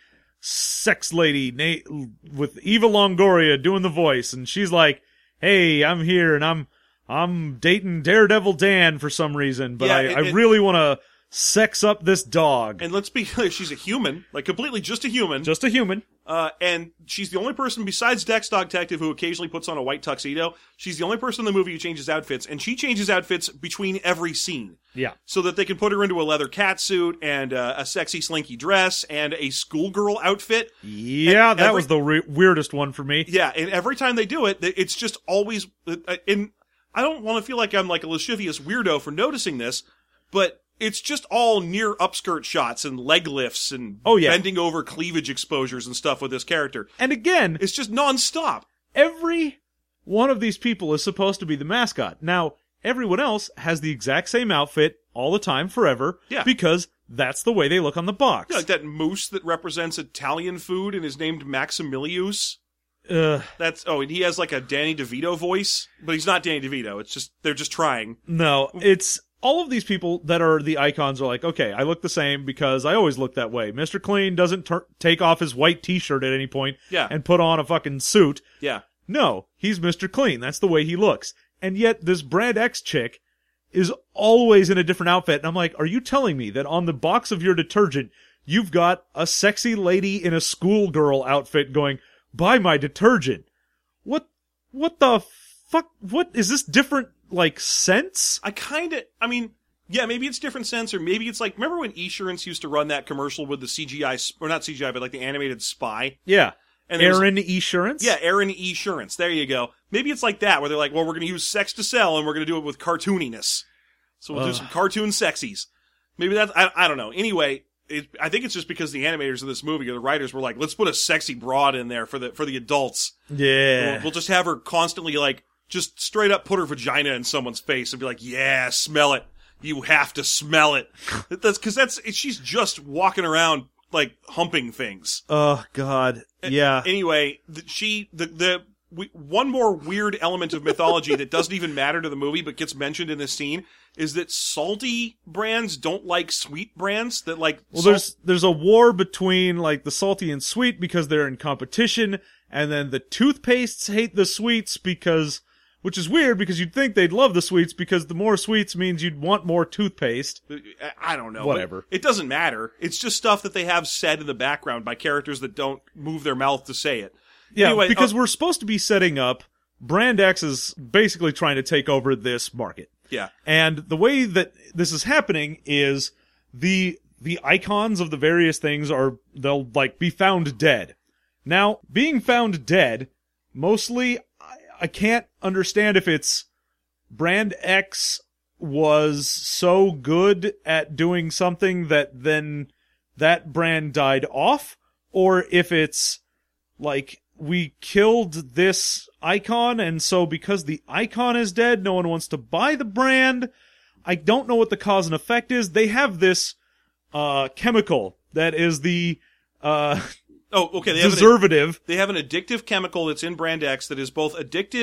sex lady na- with Eva Longoria doing the voice, and she's like, hey, I'm here, and I'm, I'm dating Daredevil Dan for some reason, but Yeah, I, and- I and- really want to sex up this dog. And let's be clear, she's a human, like completely just a human. Just a human. Uh, and she's the only person besides Dex Dog Detective who occasionally puts on a white tuxedo. She's the only person in the movie who changes outfits, and she changes outfits between every scene. Yeah. So that they can put her into a leather catsuit and uh, a sexy slinky dress and a schoolgirl outfit. Yeah, And that every- was the re- weirdest one for me. Yeah, and every time they do it, it's just always. Uh, and I don't want to feel like I'm like a lascivious weirdo for noticing this, but it's just all near upskirt shots and leg lifts and Oh, yeah. bending over cleavage exposures and stuff with this character. And again, It's just nonstop. every one of these people is supposed to be the mascot. Now, everyone else has the exact same outfit all the time, forever, Yeah. because that's the way they look on the box. Yeah, like that moose that represents Italian food and is named Maximilius. Ugh, That's oh, and he has like a Danny DeVito voice, but he's not Danny DeVito. It's just they're just trying. no, it's all of these people that are the icons are like, okay, I look the same because I always look that way. Mister Clean doesn't tur- take off his white t-shirt at any point Yeah. and put on a fucking suit. Yeah, No, he's Mister Clean. That's the way he looks. And yet this Brand X chick is always in a different outfit. And I'm like, are you telling me that on the box of your detergent, you've got a sexy lady in a schoolgirl outfit going, buy my detergent? What, what the fuck? What is this different, like, sense? I kind of. I mean, yeah, maybe it's different sense, or maybe it's like remember when Esurance used to run that commercial with the C G I, or not C G I, but like the animated spy. Yeah. And there was- Aaron Esurance? Yeah, Aaron Esurance. There you go. Maybe it's like that, where they're like, well, we're going to use sex to sell, and we're going to do it with cartooniness. So we'll do Ugh. some cartoon sexies. Maybe that's, I, I don't know. Anyway, it, I think it's just because the animators of this movie, or the writers, were like, let's put a sexy broad in there for the for the adults. Yeah. We'll, we'll just have her constantly, like, just straight up put her vagina in someone's face and be like, yeah, smell it. You have to smell it. That's because that's, she's just walking around, like, humping things. Oh, God. Yeah. Anyway, the, she the the we, one more weird element of mythology that doesn't even matter to the movie but gets mentioned in this scene is that salty brands don't like sweet brands. That like Well, salt- there's there's a war between like the salty and sweet because they're in competition, and then the toothpastes hate the sweets because, which is weird because you'd think they'd love the sweets because the more sweets means you'd want more toothpaste. I don't know. Whatever. It doesn't matter. It's just stuff that they have said in the background by characters that don't move their mouth to say it. Yeah, Anyway, because uh, we're supposed to be setting up. Brand X is basically trying to take over this market. Yeah. And the way that this is happening is the the icons of the various things are they'll like be found dead. Now, being found dead, mostly I, I can't understand if it's Brand X was so good at doing something that then that brand died off, or if it's like we killed this icon, and so because the icon is dead, no one wants to buy the brand. I don't know what the cause and effect is. They have this uh, chemical that is the uh, Oh, okay. They have, an, preservative. they have an addictive chemical that's in Brand X that is both addictive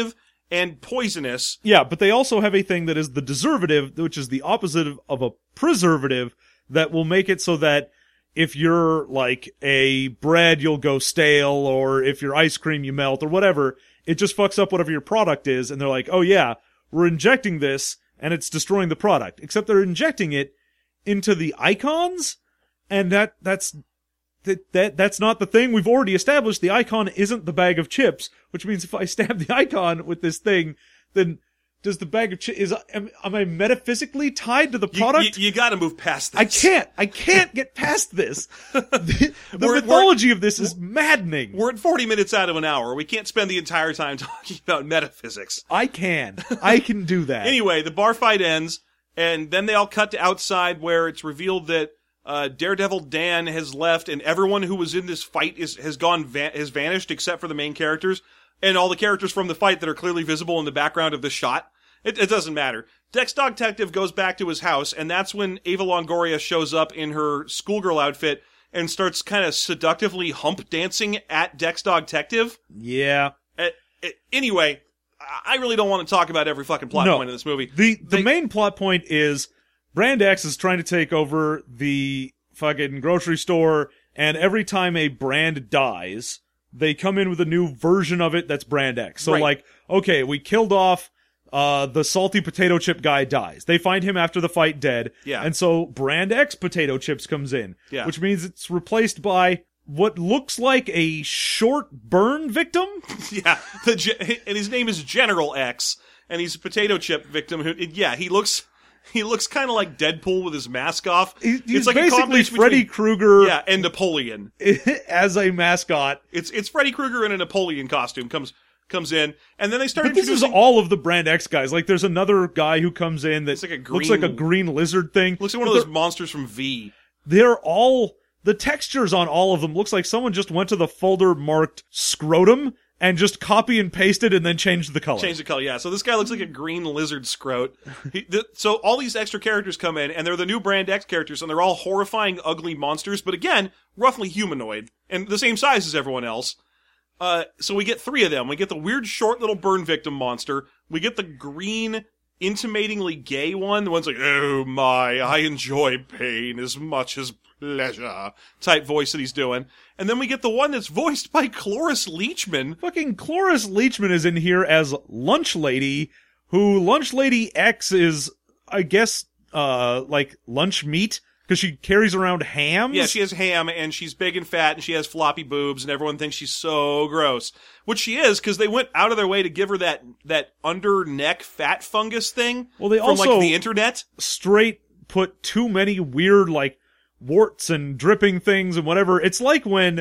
and poisonous. Yeah, but they also have a thing that is the deservative, which is the opposite of, of a preservative, that will make it so that if you're like a bread, you'll go stale, or if your ice cream, you melt, or whatever. It just fucks up whatever your product is, and they're like, oh yeah, we're injecting this, and it's destroying the product. Except they're injecting it into the icons, and that that's that, that that's not the thing. We've already established the icon isn't the bag of chips, which means if I stab the icon with this thing, then does the bag of chips, is, am, am I metaphysically tied to the You, product? you, you gotta move past this. I can't. I can't get past this. The, the We're- mythology of this is maddening. We're at forty minutes out of an hour. We can't spend the entire time talking about metaphysics. I can. I can do that. Anyway, the bar fight ends, and then they all cut to outside where it's revealed that uh, Daredevil Dan has left, and everyone who was in this fight is has gone va- has vanished except for the main characters and all the characters from the fight that are clearly visible in the background of the shot. It, it doesn't matter. Dex Dog Detective goes back to his house, and that's when Ava Longoria shows up in her schoolgirl outfit and starts kind of seductively hump dancing at Dex Dog Detective. Yeah. Uh, uh, anyway, I I really don't want to talk about every fucking plot No. point in this movie. The the They- main plot point is Brand X is trying to take over the fucking grocery store, and every time a brand dies, they come in with a new version of it that's Brand X. So Right. like, okay, we killed off uh the salty potato chip guy dies. They find him after the fight dead. Yeah. And so Brand X potato chips comes in. Yeah. Which means it's replaced by what looks like a short burn victim. Yeah, the ge- and his name is General X, and he's a potato chip victim. Who, yeah, he looks he looks kind of like Deadpool with his mask off. He- He's it's like a basically combination Freddy between- Krueger yeah, and Napoleon. as a mascot. It's it's Freddy Krueger in a Napoleon costume comes comes in, and then they start But this is introducing. all of the Brand X guys. Like, there's another guy who comes in that like a looks like a green- green lizard thing. looks like one But of those they're, monsters from V. they're all the textures on all of them looks like someone just went to the folder marked scrotum and just copy and pasted and then changed the color. Change the color, yeah. So this guy looks like a green lizard scrote. He, th- so all these extra characters come in, and they're the new Brand X characters, and they're all horrifying, ugly monsters, but again, roughly humanoid, and the same size as everyone else. Uh, so we get three of them. We get the weird, short little burn victim monster. We get the green, intimatingly gay one. The one's like, oh my, I enjoy pain as much as pleasure, type voice that he's doing. And then we get the one that's voiced by Cloris Leachman. Fucking Cloris Leachman is in here as Lunch Lady, who Lunch Lady X is, I guess, uh, like lunch meat, because she carries around hams. Yeah, she has ham, and she's big and fat, and she has floppy boobs, and everyone thinks she's so gross. Which she is, because they went out of their way to give her that, that under neck fat fungus thing. Well, they from, also- like, the internet. straight put too many weird, like, warts and dripping things and whatever. It's like when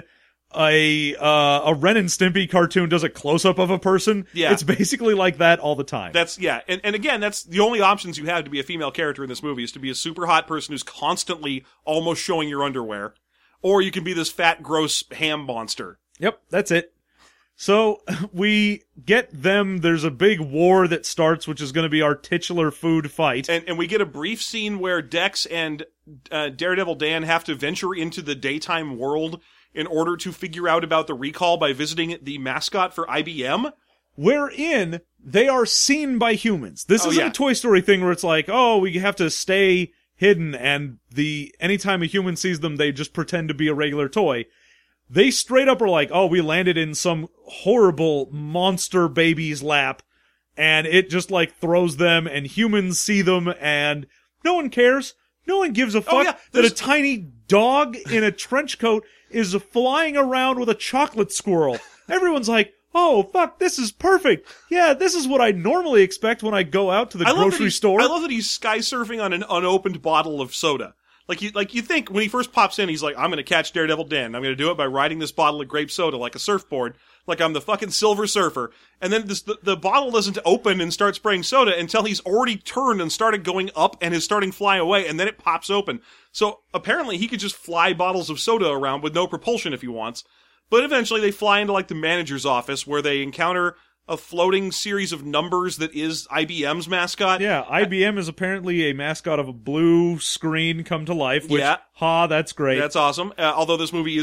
a uh, a Ren and Stimpy cartoon does a close-up of a person. Yeah. It's basically like that all the time. That's, yeah, and, and again, that's the only options you have to be a female character in this movie, is to be a super hot person who's constantly almost showing your underwear. Or you can be this fat, gross ham monster. Yep, that's it. So we get them. There's a big war that starts, which is going to be our titular food fight. And, and we get a brief scene where Dex and uh, Daredevil Dan have to venture into the daytime world in order to figure out about the recall by visiting the mascot for I B M. Wherein they are seen by humans. This Oh, isn't yeah. a Toy Story thing where it's like, oh, we have to stay hidden, and the anytime a human sees them, they just pretend to be a regular toy. They straight up are like, oh, we landed in some horrible monster baby's lap, and it just like throws them, and humans see them, and no one cares. No one gives a fuck Oh, yeah, that a there's- tiny dog in a trench coat is flying around with a chocolate squirrel. Everyone's like, oh, fuck, this is perfect. Yeah, this is what I normally expect when I go out to the I love that grocery he's, store. I love that he's sky surfing on an unopened bottle of soda. Like you, like you think when he first pops in, he's like, "I'm going to catch Daredevil Dan. I'm going to do it by riding this bottle of grape soda like a surfboard, like I'm the fucking Silver Surfer." And then this, the, the bottle doesn't open and start spraying soda until he's already turned and started going up and is starting to fly away, and then it pops open. So apparently he could just fly bottles of soda around with no propulsion if he wants. But eventually they fly into like the manager's office where they encounter a floating series of numbers that is I B M's mascot. Yeah, I B M is apparently a mascot of a blue screen come to life, which, Yeah. ha, that's great. That's awesome. Uh, although this movie is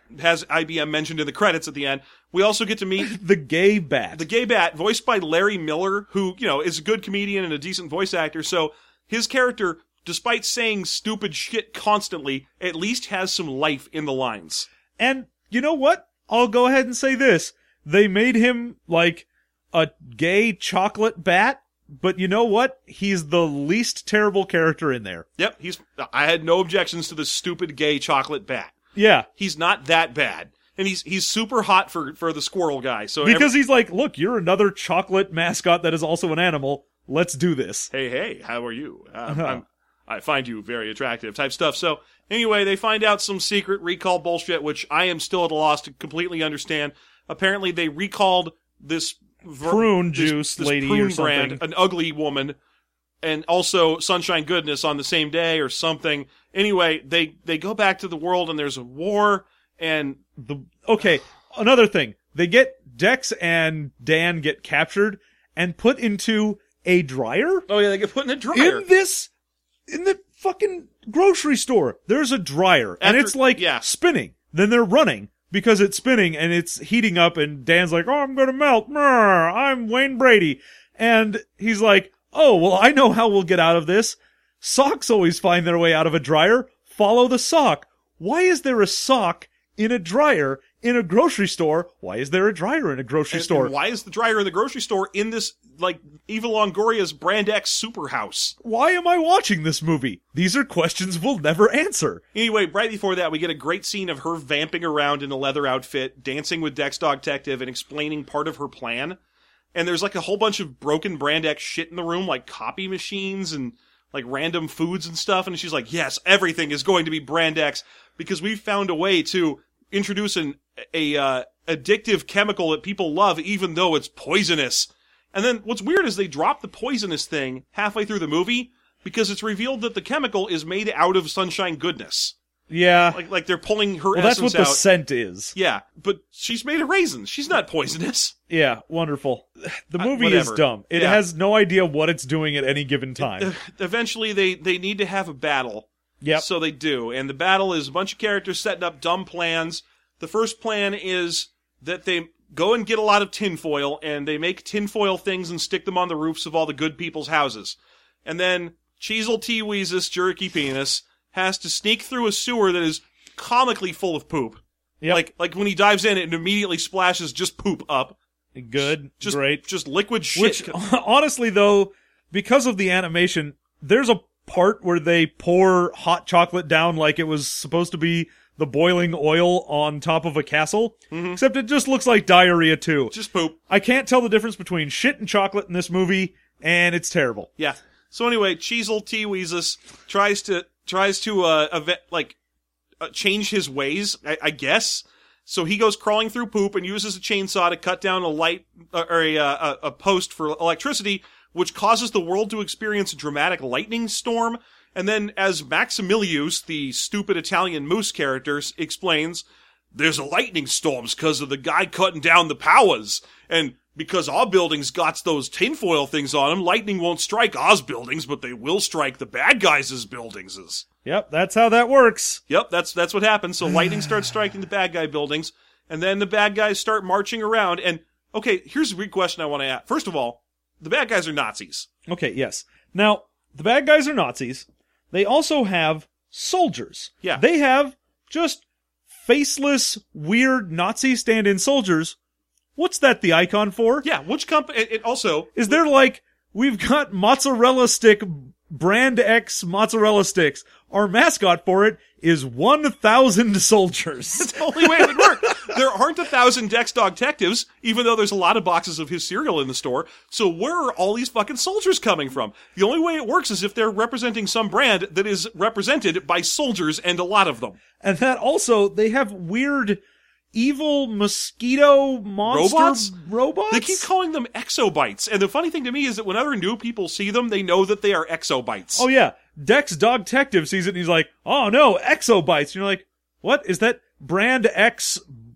has I B M mentioned in the credits at the end. We also get to meet The gay bat. the gay bat, voiced by Larry Miller, who, you know, is a good comedian and a decent voice actor. So his character, despite saying stupid shit constantly, at least has some life in the lines. And you know what? I'll go ahead and say this. They made him like a gay chocolate bat, but you know what? He's the least terrible character in there. Yep, he's. I had no objections to the stupid gay chocolate bat. Yeah. He's not that bad. And he's he's super hot for, for the squirrel guy. So Because every- he's like, look, you're another chocolate mascot that is also an animal. Let's do this. hey, hey, how are you? Um, I'm, I find you very attractive type stuff. So anyway, they find out some secret recall bullshit, which I am still at a loss to completely understand. Apparently they recalled this ver- Prune this- juice this lady prune or something. brand, an ugly woman, and also Sunshine Goodness on the same day or something. Anyway, they, they go back to the world and there's a war and The okay, another thing. They get Dex and Dan get captured and put into a dryer oh yeah, they get put in a dryer. in this in the fucking grocery store. There's a dryer and After- it's like yeah. spinning. Then they're running because it's spinning and it's heating up and Dan's like, "Oh, I'm going to melt. Mrr, I'm Wayne Brady." And he's like, "Oh, well, I know how we'll get out of this. Socks always find their way out of a dryer. Follow the sock." Why is there a sock in a dryer in a grocery store? Why is there a dryer in a grocery And- store? and why is the dryer in the grocery store in this, like, Eva Longoria's Brand X super house? Why am I watching this movie? These are questions we'll never answer. Anyway, right before that, we get a great scene of her vamping around in a leather outfit, dancing with Dex Dog Detective, and explaining part of her plan. And there's, like, a whole bunch of broken Brand X shit in the room, like copy machines and, like, random foods and stuff. And she's like, yes, everything is going to be Brand X, because we've found a way to introduce an a uh, addictive chemical that people love, even though it's poisonous. And then what's weird is they drop the poisonous thing halfway through the movie because it's revealed that the chemical is made out of Sunshine Goodness. Yeah. Like like they're pulling her Well, that's essence what the out. scent is. Yeah, but she's made of raisins. She's not poisonous. Yeah, wonderful. The Uh, movie is whatever. dumb. It Yeah. has no idea what it's doing at any given time. Eventually, they they need to have a battle. Yep. So they do, and the battle is a bunch of characters setting up dumb plans. The first plan is that they go and get a lot of tinfoil, and they make tinfoil things and stick them on the roofs of all the good people's houses. And then Cheezel T. Weezus, Jerky Penis, has to sneak through a sewer that is comically full of poop. Yep. Like like when he dives in, it immediately splashes just poop up. Good. Just, Great. Just liquid shit. Which, honestly, though, because of the animation, there's a part where they pour hot chocolate down like it was supposed to be the boiling oil on top of a castle. Mm-hmm. Except it just looks like diarrhea, too. just poop. I can't tell the difference between shit and chocolate in this movie, and it's terrible. Yeah. So anyway, Cheezel T. Weezus tries to tries to uh, eve- like uh, change his ways, I-, I guess. So he goes crawling through poop and uses a chainsaw to cut down a light uh, or a, uh, a post for electricity, which causes the world to experience a dramatic lightning storm. And then, as Maximilius, the stupid Italian moose character, s- explains, there's a lightning storms because of the guy cutting down the powers. And because our buildings got those tinfoil things on them, lightning won't strike ours buildings, but they will strike the bad guys' buildings. Yep, that's how that works. Yep, that's that's what happens. So lightning starts striking the bad guy buildings, and then the bad guys start marching around. And, okay, here's a big question I want to ask. First of all, the bad guys are Nazis. Okay, yes. Now, the bad guys are Nazis. They also have soldiers. Yeah. They have just faceless, weird Nazi stand-in soldiers. What's that the icon for? Yeah, which company... It, it also... Is there like, we've got mozzarella stick, brand X mozzarella sticks. Our mascot for it is one thousand soldiers. It's the only way it would work. There aren't a thousand Dex Dog Detectives, even though there's a lot of boxes of his cereal in the store. So where are all these fucking soldiers coming from? The only way it works is if they're representing some brand that is represented by soldiers, and a lot of them. And that also, they have weird, evil mosquito monster Robots? robots? They keep calling them exobites. And the funny thing to me is that whenever new people see them, they know that they are exobites. Oh yeah, Dex Dog Detective sees it and he's like, "Oh no, exobites." And you're like, "What is that? Brand X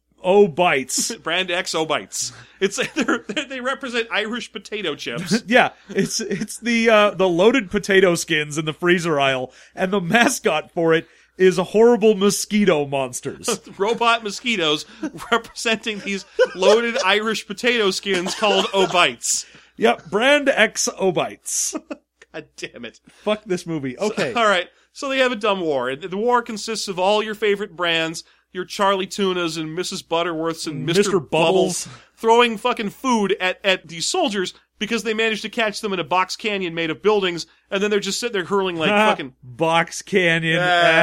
O bites?" Brand exobites. It's they're, they represent Irish potato chips. Yeah, it's it's the uh, the loaded potato skins in the freezer aisle, and the mascot for it is horrible mosquito monsters. Robot mosquitoes representing these loaded Irish potato skins called Obites. Yep, brand X Obites. God damn it. Fuck this movie. Okay. All right. So they have a dumb war. And the war consists of all your favorite brands, your Charlie Tunas and Missus Butterworths and Mister Mister Bubbles, Bubbles. throwing fucking food at, at these soldiers because they managed to catch them in a box canyon made of buildings, and then they're just sitting there hurling like fucking... Box Canyon.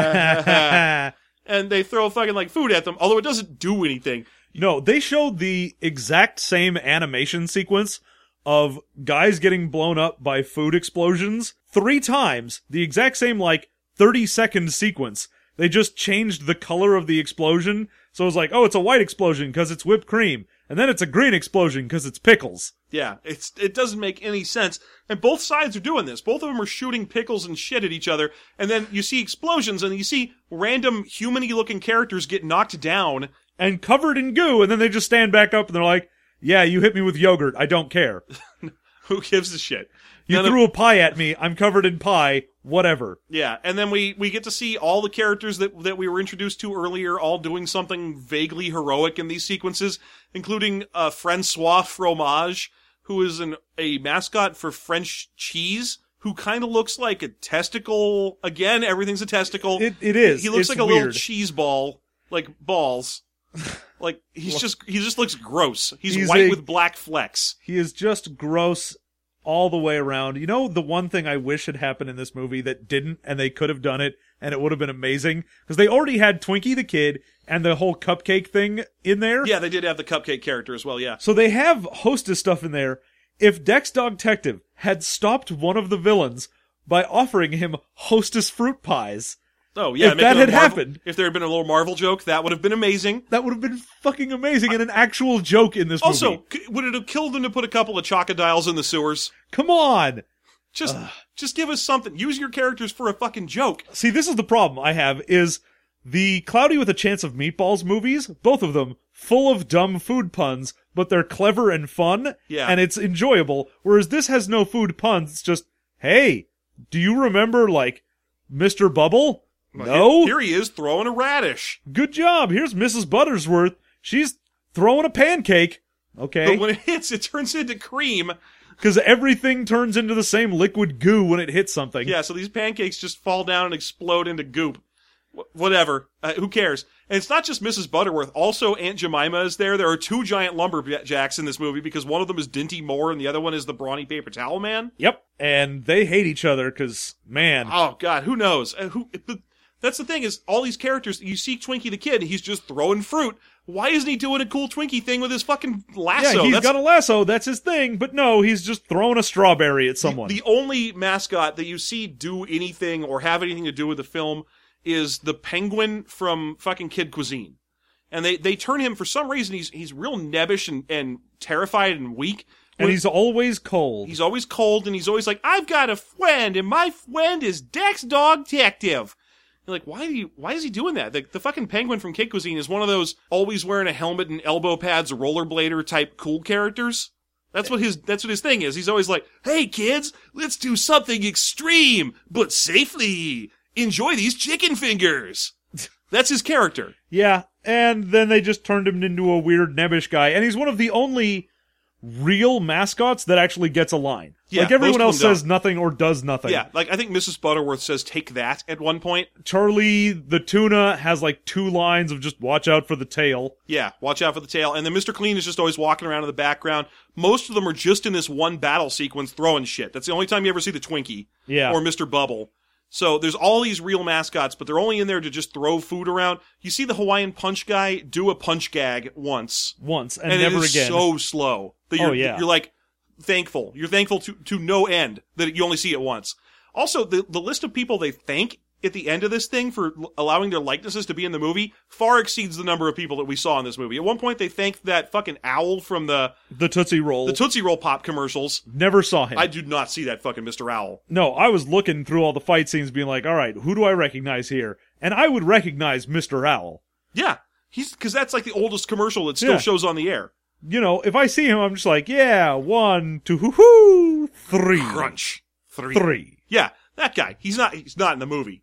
and they throw fucking like food at them, although it doesn't do anything. No, they showed the exact same animation sequence of guys getting blown up by food explosions three times. The exact same, like, thirty second sequence. They just changed the color of the explosion. So it was like, oh, it's a white explosion because it's whipped cream. And then it's a green explosion because it's pickles. Yeah, it's it doesn't make any sense. And both sides are doing this. Both of them are shooting pickles and shit at each other. And then you see explosions and you see random human-y looking characters get knocked down. And covered in goo. And then they just stand back up and they're like, yeah, you hit me with yogurt. I don't care. Who gives a shit? You None threw of, a pie at me. I'm covered in pie. Whatever. Yeah, and then we, we get to see all the characters that that we were introduced to earlier, all doing something vaguely heroic in these sequences, including uh, Francois Fromage, who is an a mascot for French cheese, who kind of looks like a testicle. Again, everything's a testicle. It, it is. He looks It's like a weird. little cheese ball, like balls. Like he's just he just looks gross. He's, He's white a- with black flecks. He is just gross all the way around. You know, the one thing I wish had happened in this movie that didn't, and they could have done it, and it would have been amazing, because they already had Twinkie the Kid and the whole cupcake thing in there. Yeah, they did have the cupcake character as well. Yeah. So they have hostess stuff in there. If Dex Dogtective had stopped one of the villains by offering him hostess fruit pies, Oh yeah, If make that it a had Marvel- happened- if there had been a little Marvel joke, that would have been amazing. that would have been fucking amazing and an actual joke in this Also, movie. c- would it have killed them to put a couple of chocodiles in the sewers? Come on! Just, just give us something. Use your characters for a fucking joke. See, this is the problem I have, is the Cloudy with a Chance of Meatballs movies, both of them, full of dumb food puns, but they're clever and fun, Yeah. and it's enjoyable, whereas this has no food puns, it's just, hey, do you remember, like, Mister Bubble? No? Here, here he is throwing a radish. Good job, here's Missus Buttersworth, she's throwing a pancake. Okay, But when it hits, it turns into cream. because everything turns into the same liquid goo when it hits something. Yeah, so these pancakes just fall down and explode into goop. Wh- whatever. Uh, who cares? And it's not just Missus Butterworth. Also, Aunt Jemima is there. There are two giant lumberjacks in this movie because one of them is Dinty Moore and the other one is the brawny paper towel man. Yep, and they hate each other, because, man... Oh, God, who knows? Uh, who? But that's the thing is, all these characters, you see Twinkie the Kid, he's just throwing fruit. Why isn't he doing a cool Twinkie thing with his fucking lasso? Yeah, he's That's got a lasso. That's his thing. But no, he's just throwing a strawberry at someone. the only mascot that you see do anything or have anything to do with the film is the penguin from fucking Kid Cuisine. And they, they turn him, for some reason, he's he's real nebbish and, and terrified and weak. and he's always cold. He's always cold, and he's always like, I've got a friend, and my friend is Dex Dogtective. You're like, why do you, why is he doing that? The, the fucking penguin from Kid Cuisine is one of those always wearing a helmet and elbow pads, rollerblader type cool characters. That's what his, that's what his thing is. He's always like, hey kids, let's do something extreme, but safely. Enjoy these chicken fingers. That's his character. Yeah, and then they just turned him into a weird nebbish guy. And he's one of the only real mascots that actually gets a line. Yeah, like everyone most of else them says nothing or does nothing. Yeah, like I think Missus Butterworth says take that at one point. Charlie the tuna has like two lines of just watch out for the tail. Yeah, watch out for the tail. And then Mister Clean is just always walking around in the background. Most of them are just in this one battle sequence throwing shit. That's the only time you ever see the Twinkie. Yeah. Or Mister Bubble. So there's all these real mascots, but they're only in there to just throw food around. You see the Hawaiian Punch guy do a punch gag once. Once and, And never it is again. so slow. That Oh, you're, yeah. You're like thankful. You're thankful to, to no end that you only see it once. Also, the, the list of people they thank at the end of this thing for l- allowing their likenesses to be in the movie far exceeds the number of people that we saw in this movie. At one point, they thanked that fucking owl from the, The Tootsie Roll. the Tootsie Roll Pop commercials. Never saw him. I did not see that fucking Mister Owl. No, I was looking through all the fight scenes being like, all right, who do I recognize here? And I would recognize Mister Owl. Yeah. He's, cause that's like the oldest commercial that still Yeah. shows on the air. You know, if I see him, I'm just like, yeah, one, two, hoo, hoo, three. Crunch. Three. Three. Yeah. That guy. He's not, he's not in the movie.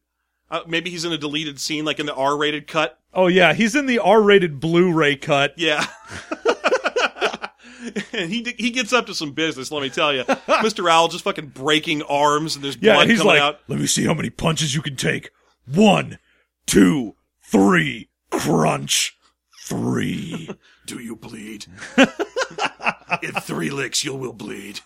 Uh, maybe he's in a deleted scene, like in the R-rated cut. Oh yeah, he's in the R-rated Blu-ray cut. Yeah. And he he gets up to some business, let me tell you. Mister Owl just fucking breaking arms and there's Yeah, blood he's coming like, out. let me see how many punches you can take. One, two, three, crunch, three. Do you bleed? In three licks, you will bleed.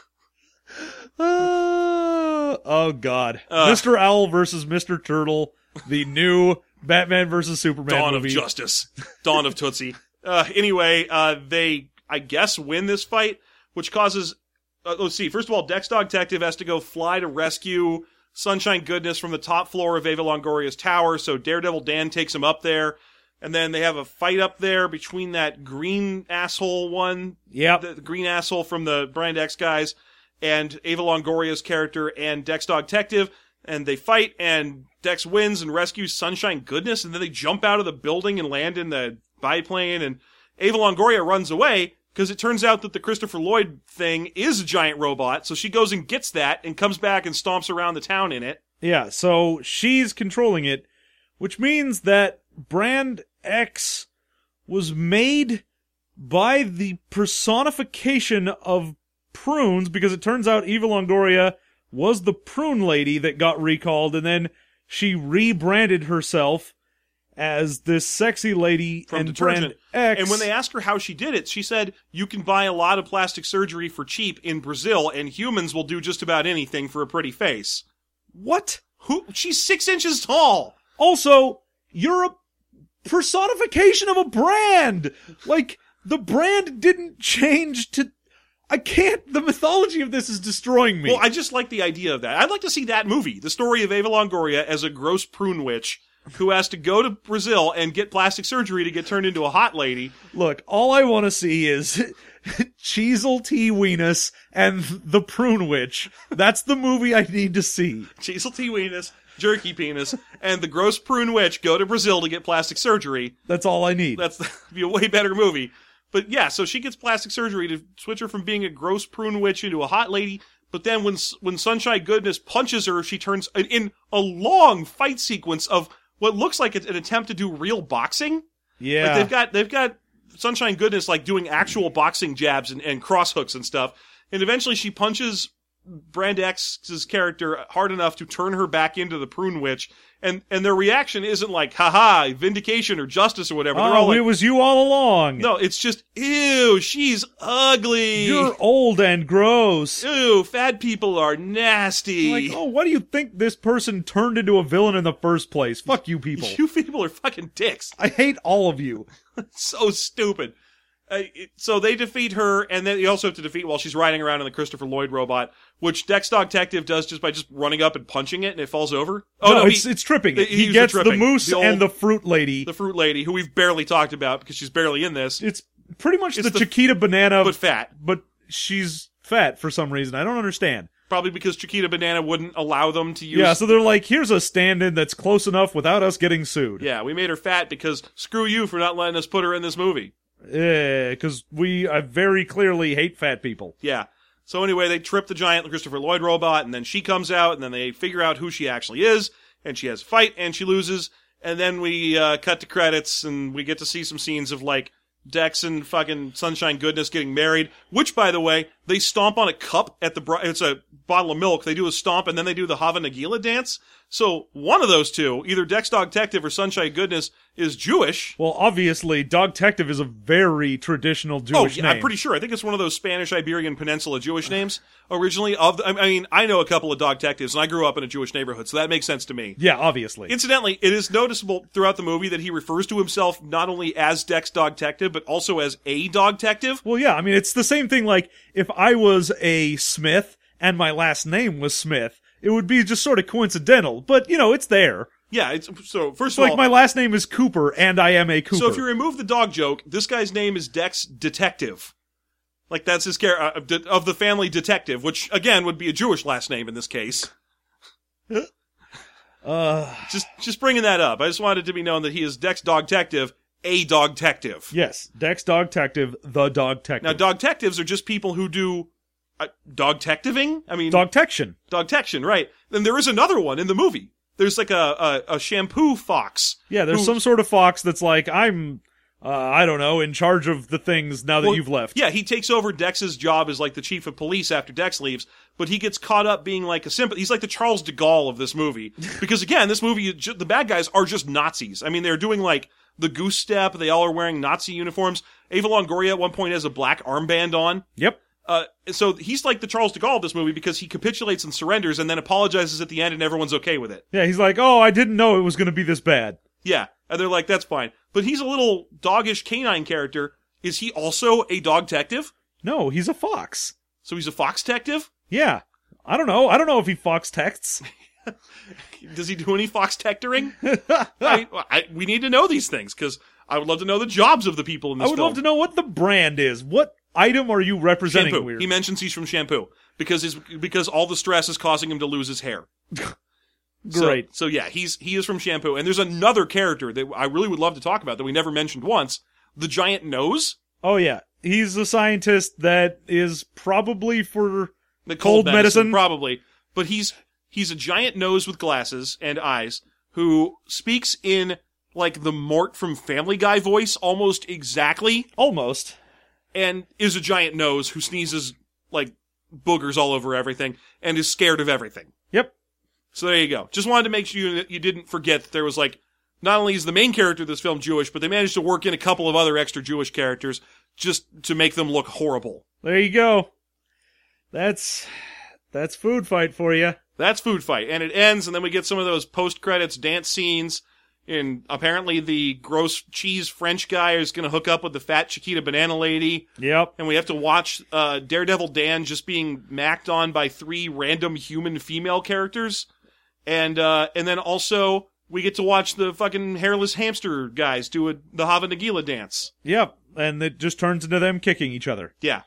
Uh, oh God, Uh, Mister Owl versus Mister Turtle, the new Batman versus Superman Dawn movie. of Justice. Dawn of Tootsie. Uh, anyway, uh, they, I guess, win this fight, which causes, uh, let's see, first of all, Dex Dog Detective has to go fly to rescue Sunshine Goodness from the top floor of Ava Longoria's tower, so Daredevil Dan takes him up there, and then they have a fight up there between that green asshole one, Yep. the, the green asshole from the Brand X guys, and Ava Longoria's character and Dex Dog Detective, and they fight, and Dex wins and rescues Sunshine Goodness, and then they jump out of the building and land in the biplane, and Ava Longoria runs away, because it turns out that the Christopher Lloyd thing is a giant robot, so she goes and gets that, and comes back and stomps around the town in it. Yeah, so she's controlling it, which means that Brand X was made by the personification of prunes, because it turns out Eva Longoria was the prune lady that got recalled, and then she rebranded herself as this sexy lady From and detergent. Brand X. And when they asked her how she did it, she said, you can buy a lot of plastic surgery for cheap in Brazil, and humans will do just about anything for a pretty face. What? Who? She's six inches tall! Also, you're a personification of a brand! Like, the brand didn't change to... I can't... The mythology of this is destroying me. Well, I just like the idea of that. I'd like to see that movie, the story of Ava Longoria as a gross prune witch who has to go to Brazil and get plastic surgery to get turned into a hot lady. Look, all I want to see is Cheezel T. Weenus and the Prune Witch. That's the movie I need to see. Cheezel T. Weenus, Jerky Penis, and the gross prune witch go to Brazil to get plastic surgery. That's all I need. That's that'd be a way better movie. But yeah, so she gets plastic surgery to switch her from being a gross prune witch into a hot lady. But then when when Sunshine Goodness punches her, she turns in a long fight sequence of what looks like an attempt to do real boxing. Yeah. Like they've got they've got Sunshine Goodness like doing actual boxing jabs and, and cross hooks and stuff. And eventually she punches Brand X's character hard enough to turn her back into the prune witch. And and their reaction isn't like, haha, vindication or justice or whatever. They're Oh, all like, it was you all along. no, it's just, ew, she's ugly. You're old and gross. Ew, fat people are nasty. Like, oh, why do you think this person turned into a villain in the first place? Fuck you people. You people are fucking dicks. I hate all of you. So stupid. Uh, it, so they defeat her, and then you also have to defeat while she's riding around in the Christopher Lloyd robot, which Dex Dog Detective does just by just running up and punching it, and it falls over. Oh no, no, it's he- it's tripping it. he He used gets the the, tripping. moose The old- and the fruit lady. the fruit lady, who we've barely talked about because she's barely in this, It's pretty much It's the, the- Chiquita banana, but fat. but she's fat for some reason. I don't understand. Probably because Chiquita Banana wouldn't allow them to use. Yeah, so they're like, here's a stand-in that's close enough without us getting sued. Yeah, we made her fat because screw you for not letting us put her in this movie. Yeah, because we uh, very clearly hate fat people. Yeah. So anyway, they trip the giant Christopher Lloyd robot, and then she comes out, and then they figure out who she actually is, and she has a fight, and she loses, and then we uh, cut to credits, and we get to see some scenes of, like, Dex and fucking Sunshine Goodness getting married, which, by the way, they stomp on a cup at the, bri- it's a bottle of milk, they do a stomp, and then they do the Hava Nagila dance. So, one of those two, either Dex Dog Detective or Sunshine Goodness, is Jewish. Well, obviously, Dog Detective is a very traditional Jewish Oh, yeah, name. I'm pretty sure. I think it's one of those Spanish Iberian Peninsula Jewish names originally. Of the, I mean, I know a couple of dog detectives, and I grew up in a Jewish neighborhood, so that makes sense to me. Yeah, obviously. Incidentally, it is noticeable throughout the movie that he refers to himself not only as Dex Dog Detective, but also as a dog detective. Well, yeah, I mean, it's the same thing like if I was a Smith and my last name was Smith, it would be just sort of coincidental, but, you know, it's there. Yeah, it's, so first It's of like all, my last name is Cooper and I am a Cooper. so if you remove the dog joke, this guy's name is Dex Detective. Like, that's his character, uh, de- of the family detective, which, again, would be a Jewish last name in this case. Uh, Just, just bringing that up. I just wanted it to be known that he is Dex Dog Detective, a dog detective. yes, Dex Dog Detective, the Dog Detective. Now, dog detectives are just people who do uh, dog detectiving. I mean, Dog Tection. dog detection, right? Then there is another one in the movie, there's like a, a, a shampoo fox. Yeah, there's who- some sort of fox that's like, I'm, uh, I don't know, in charge of the things now that Well, you've left. Yeah, he takes over Dex's job as like the chief of police after Dex leaves, but he gets caught up being like a sympath. He's like the Charles de Gaulle of this movie. Because again, this movie, ju- the bad guys are just Nazis. I mean, they're doing like the goose step. They all are wearing Nazi uniforms. Ava Longoria at one point has a black armband on. Yep. Uh, so he's like the Charles de Gaulle of this movie because he capitulates and surrenders and then apologizes at the end and everyone's okay with it. Yeah, he's like, oh, I didn't know it was going to be this bad. Yeah. And they're like, that's fine. But he's a little doggish canine character. Is he also a dog detective? No, he's a fox. So he's a fox detective? Yeah. I don't know. I don't know if he fox texts. Does he do any fox tectoring? I, I, we need to know these things because I would love to know the jobs of the people in I this would film. love to know what the brand is. What item are you representing, Shampoo. Weird? He mentions he's from Shampoo because his because all the stress is causing him to lose his hair. So- Great. So, yeah, he's he is from Shampoo, and there's another character that I really would love to talk about that we never mentioned once: the giant nose, Oh, yeah. He's a scientist that is probably for... the Cold cold, medicine, medicine? probably. But he's he's a giant nose with glasses and eyes who speaks in like the Mort from Family Guy voice almost exactly. Almost. And is a giant nose who sneezes like boogers all over everything and is scared of everything. Yep. So there you go. Just wanted to make sure that you didn't forget that there was like, not only is the main character of this film Jewish, but they managed to work in a couple of other extra Jewish characters just to make them look horrible. There you go. That's... That's Food Fight for you. That's Food Fight. And it ends, and then we get some of those post-credits dance scenes. And apparently the gross cheese French guy is going to hook up with the fat Chiquita banana lady. Yep. And we have to watch uh, Daredevil Dan just being macked on by three random human female characters. And uh, and then also we get to watch the fucking hairless hamster guys do a, the Hava Nagila dance. Yep. And it just turns into them kicking each other. Yeah.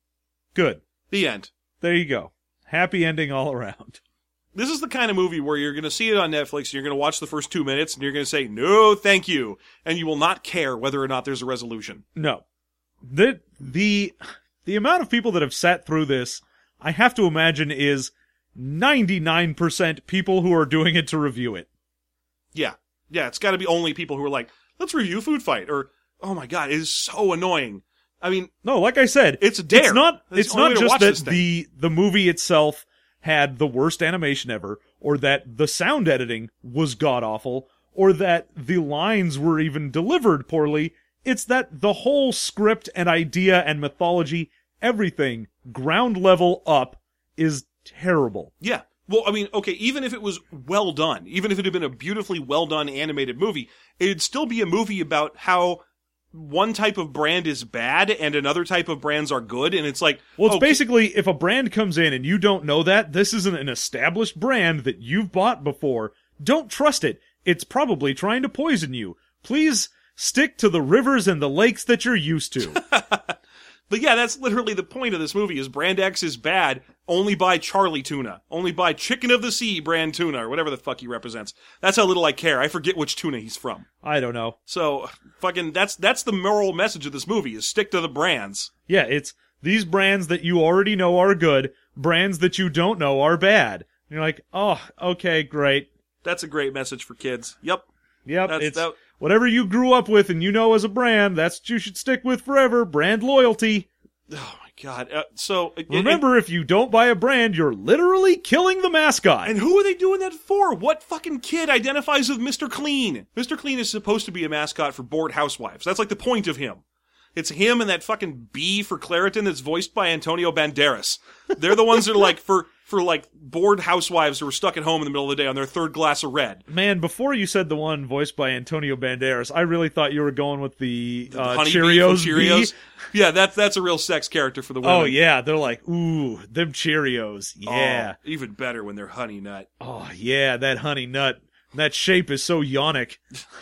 Good. The end. There you go. Happy ending all around. This is the kind of movie where you're going to see it on Netflix and you're going to watch the first two minutes and you're going to say, no, thank you. And you will not care whether or not there's a resolution. No. The, the, the amount of people that have sat through this, I have to imagine is ninety-nine percent people who are doing it to review it. Yeah. Yeah, it's got to be only people who are like, let's review Food Fight. Or, oh my God, it is so annoying. I mean, No, like I said, It's a dare. It's not, That's it's the only not way to just watch that this thing. the, the movie itself had the worst animation ever, or that the sound editing was god-awful, or that the lines were even delivered poorly. It's that the whole script and idea and mythology, everything, ground level up, is terrible. yeah. Well, I mean, okay, even if it was well done, even if it had been a beautifully well done animated movie, it'd still be a movie about how one type of brand is bad and another type of brands are good, and it's like, Well, it's okay, basically, if a brand comes in and you don't know that, this isn't an established brand that you've bought before, don't trust it. It's probably trying to poison you. Please stick to the rivers and the lakes that you're used to. But yeah, that's literally the point of this movie is brand X is bad, only buy Charlie tuna. Only buy Chicken of the Sea brand tuna, or whatever the fuck he represents. That's how little I care. I forget which tuna he's from. I don't know. So, fucking, that's that's the moral message of this movie, is stick to the brands. Yeah, it's these brands that you already know are good, brands that you don't know are bad. And you're like, oh, okay, great. That's a great message for kids. Yep. Yep, That's- it's that- whatever you grew up with and you know as a brand, that's what you should stick with forever. Brand loyalty. Oh my god. Uh, so, and- Remember, if you don't buy a brand, you're literally killing the mascot. And who are they doing that for? What fucking kid identifies with Mister Clean? Mister Clean is supposed to be a mascot for bored housewives. That's like the point of him. It's him and that fucking B for Claritin that's voiced by Antonio Banderas. They're the ones that are like for for like bored housewives who are stuck at home in the middle of the day on their third glass of red. Man, before you said the one voiced by Antonio Banderas, I really thought you were going with the, The uh, honeybee Cheerios. from bee. Cheerios. Yeah, that's that's a real sex character for the women. Oh yeah, they're like, ooh, them Cheerios. Yeah. Oh, even better when they're honey nut. Oh, yeah, that honey nut. That shape is so yonic.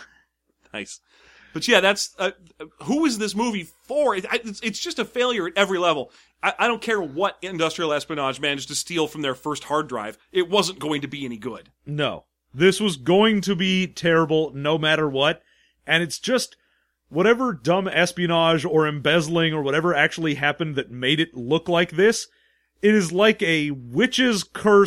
Nice. But yeah, that's uh, who is this movie for? It, I- it's, it's just a failure at every level. I, I don't care what industrial espionage managed to steal from their first hard drive. It wasn't going to be any good. No. This was going to be terrible no matter what. And it's just whatever dumb espionage or embezzling or whatever actually happened that made it look like this. It is like a witch's curse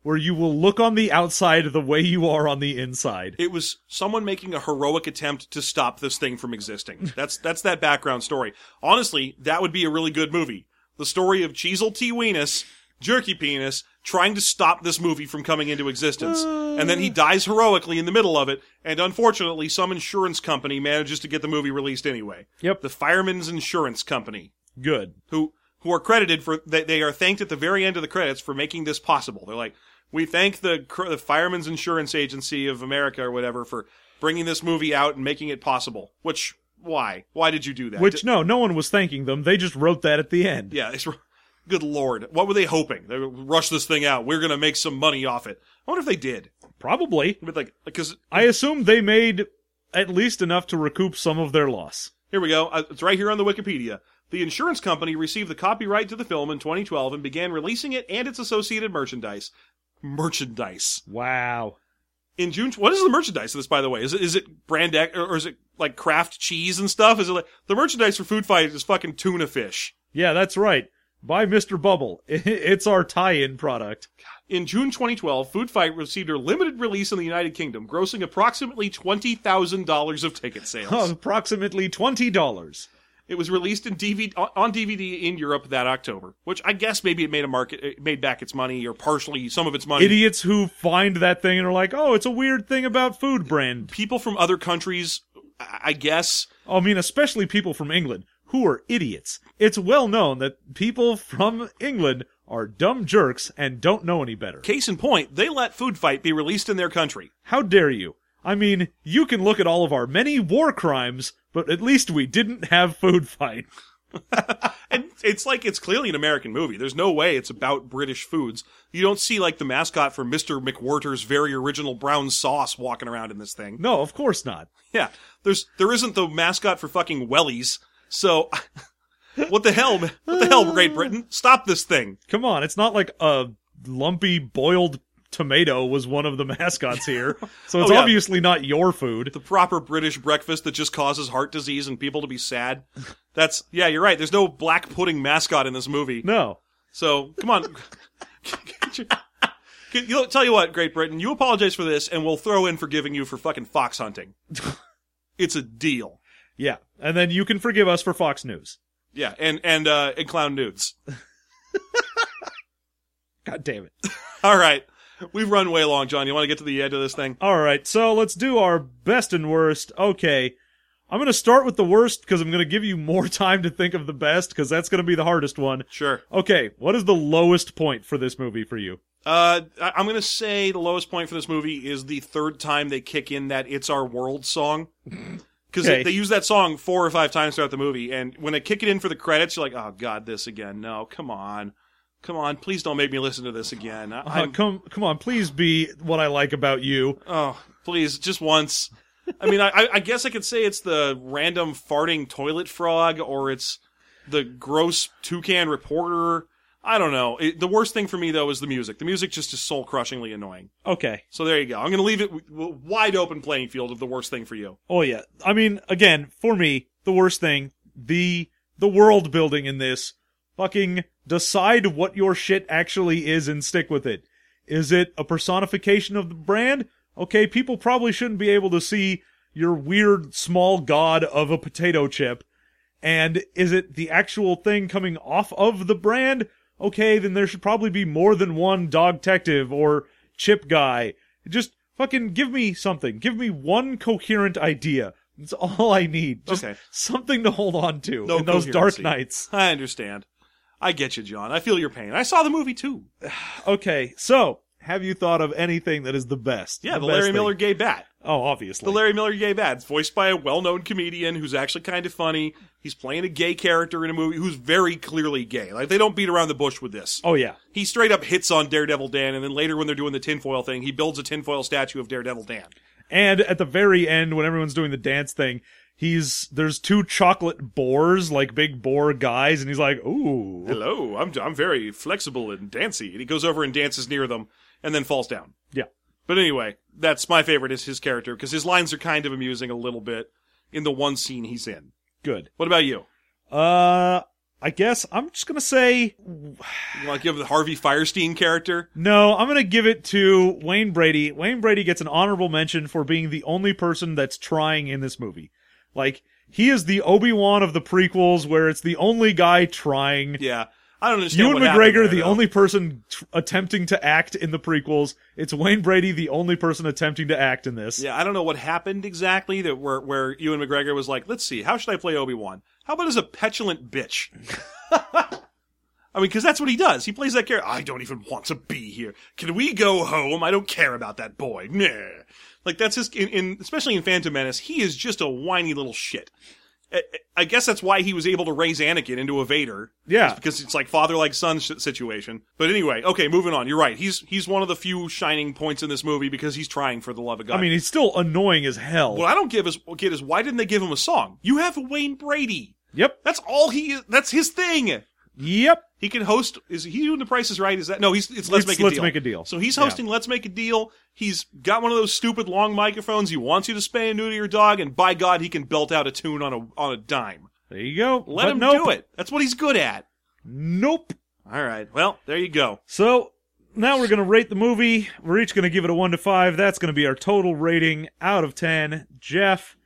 where you will look on the outside the way you are on the inside. It was someone making a heroic attempt to stop this thing from existing. That's that's that background story. Honestly, that would be a really good movie. The story of Cheezel T. Weenus, Jerky Penis, trying to stop this movie from coming into existence. And then he dies heroically in the middle of it, and unfortunately some insurance company manages to get the movie released anyway. Yep. The Fireman's Insurance Company, Good. who who are credited for, they, they are thanked at the very end of the credits for making this possible. They're like, we thank the, the Fireman's Insurance Agency of America or whatever for bringing this movie out and making it possible. Which, why? Why did you do that? Which, Did- no, no one was thanking them. They just wrote that at the end. Yeah, it's, good lord. What were they hoping? They would rush this thing out. We're going to make some money off it. I wonder if they did. Probably. But like, because I assume they made at least enough to recoup some of their loss. here we go. Uh, It's right here on the Wikipedia. The insurance company received the copyright to the film in twenty twelve and began releasing it and its associated merchandise. Merchandise. Wow. In June, what is the merchandise of this, by the way? Is it, is it brand X, or is it like Kraft cheese and stuff? Is it like, the merchandise for Food Fight is fucking tuna fish. Yeah, that's right. By Mister Bubble. It's our tie-in product. In June twenty twelve, Food Fight received a limited release in the United Kingdom, grossing approximately twenty thousand dollars of ticket sales. Oh, approximately twenty dollars. It was released in D V D, on D V D in Europe that October, which I guess maybe it made a market, it made back its money or partially some of its money. Idiots who find that thing and are like, oh, it's a weird thing about food brand. People from other countries, I I guess. I mean, especially people from England, who are idiots. It's well known that people from England are dumb jerks and don't know any better. Case in point, they let Food Fight be released in their country. How dare you? I mean, you can look at all of our many war crimes, but at least we didn't have Food Fight. And it's like, it's clearly an American movie. There's no way it's about British foods. You don't see like the mascot for Mister McWhorter's very original brown sauce walking around in this thing. No, of course not. Yeah, there's, there isn't the mascot for fucking Wellies. So, what the hell, what the hell, Great Britain? Stop this thing. Come on, it's not like a lumpy boiled tomato was one of the mascots here. So it's Oh, yeah. obviously not your food. The proper British breakfast that just causes heart disease and people to be sad. That's, yeah, you're right. There's no black pudding mascot in this movie. No. So, come on. You'll tell you what, Great Britain, you apologize for this and we'll throw in forgiving you for fucking fox hunting. It's a deal. Yeah. And then you can forgive us for Fox News. Yeah, and, and, uh, and clown nudes. God damn it. All right. We've run way long, John. You want to get to the end of this thing? All right, so let's do our best and worst. Okay. I'm going to start with the worst because I'm going to give you more time to think of the best because that's going to be the hardest one. Sure. Okay, what is the lowest point for this movie for you? Uh, I- I'm gonna say the lowest point for this movie is the third time they kick in that "It's Our World" song. Because Okay. they, they use that song four or five times throughout the movie, and when they kick it in for the credits, you're like, oh god, this again. No, come on. Come on, please don't make me listen to this again. I, Uh, I'm- come, come on, please be what I like about you. oh, please, just once. I mean, I, I guess I could say it's the random farting toilet frog, or it's the gross toucan reporter. I don't know. It, the worst thing for me, though, is the music. The music just is soul-crushingly annoying. Okay. So there you go. I'm going to leave it w- w- wide open playing field of the worst thing for you. Oh yeah. I mean, again, for me, the worst thing, the the world building in this. Fucking decide what your shit actually is and stick with it. Is it a personification of the brand? Okay, people probably shouldn't be able to see your weird small god of a potato chip. And is it the actual thing coming off of the brand? Okay, then there should probably be more than one dog detective or chip guy. Just fucking give me something. Give me one coherent idea. That's all I need. Just Okay. something to hold on to No in those dark coherency. nights. I understand. I get you, John. I feel your pain. I saw the movie, too. Okay, so have you thought of anything that is the best? Yeah, the, best Larry thing? Miller gay bat. Oh, obviously. The Larry Miller gay bat. It's voiced by a well-known comedian who's actually kind of funny. He's playing a gay character in a movie who's very clearly gay. Like, they don't beat around the bush with this. Oh yeah. He straight up hits on Daredevil Dan, and then later when they're doing the tinfoil thing, he builds a tinfoil statue of Daredevil Dan. And at the very end, when everyone's doing the dance thing, he's there's two chocolate boars, like big boar guys, and he's like, "Ooh, Hello, I'm I'm very flexible and dancy. And he goes over and dances near them, and then falls down. yeah." But anyway, that's my favorite is his character, because his lines are kind of amusing a little bit in the one scene he's in. Good. What about you? Uh, I guess I'm just gonna say You want to give the Harvey Firestein character? no. I'm gonna give it to Wayne Brady. Wayne Brady gets an honorable mention for being the only person that's trying in this movie. Like, he is the Obi-Wan of the prequels, where it's the only guy trying. Yeah. I don't understand Ewan what happened McGregor, there, the though. only person tr- attempting to act in the prequels. It's Wayne Brady, the only person attempting to act in this. Yeah, I don't know what happened exactly that where where Ewan McGregor was like, let's see, how should I play Obi-Wan? How about as a petulant bitch? I mean, because that's what he does. He plays that character. I don't even want to be here. Can we go home? I don't care about that boy. Nah. Like, that's his, in, in especially in Phantom Menace, he is just a whiny little shit. I, I guess that's why he was able to raise Anakin into a Vader. Yeah. It's because it's like father-like son sh- situation. But anyway, okay, moving on. You're right. He's he's one of the few shining points in this movie because he's trying for the love of God. I mean, he's still annoying as hell. What I don't give is get is why didn't they give him a song? You have Wayne Brady. Yep. That's all he is. That's his thing. Yep. He can host. Is he doing The Price is Right? Is that no? He's it's Let's It's Make a Let's Deal. Make a Deal. So he's Yeah. hosting Let's Make a Deal. He's got one of those stupid long microphones. He wants you to spay and neuter your dog, and by God, he can belt out a tune on a on a dime. There you go. Let But him nope. do it. That's what he's good at. Nope. All right. Well, there you go. So now we're going to rate the movie. We're each going to give it a one to five. That's going to be our total rating out of ten. Jeff,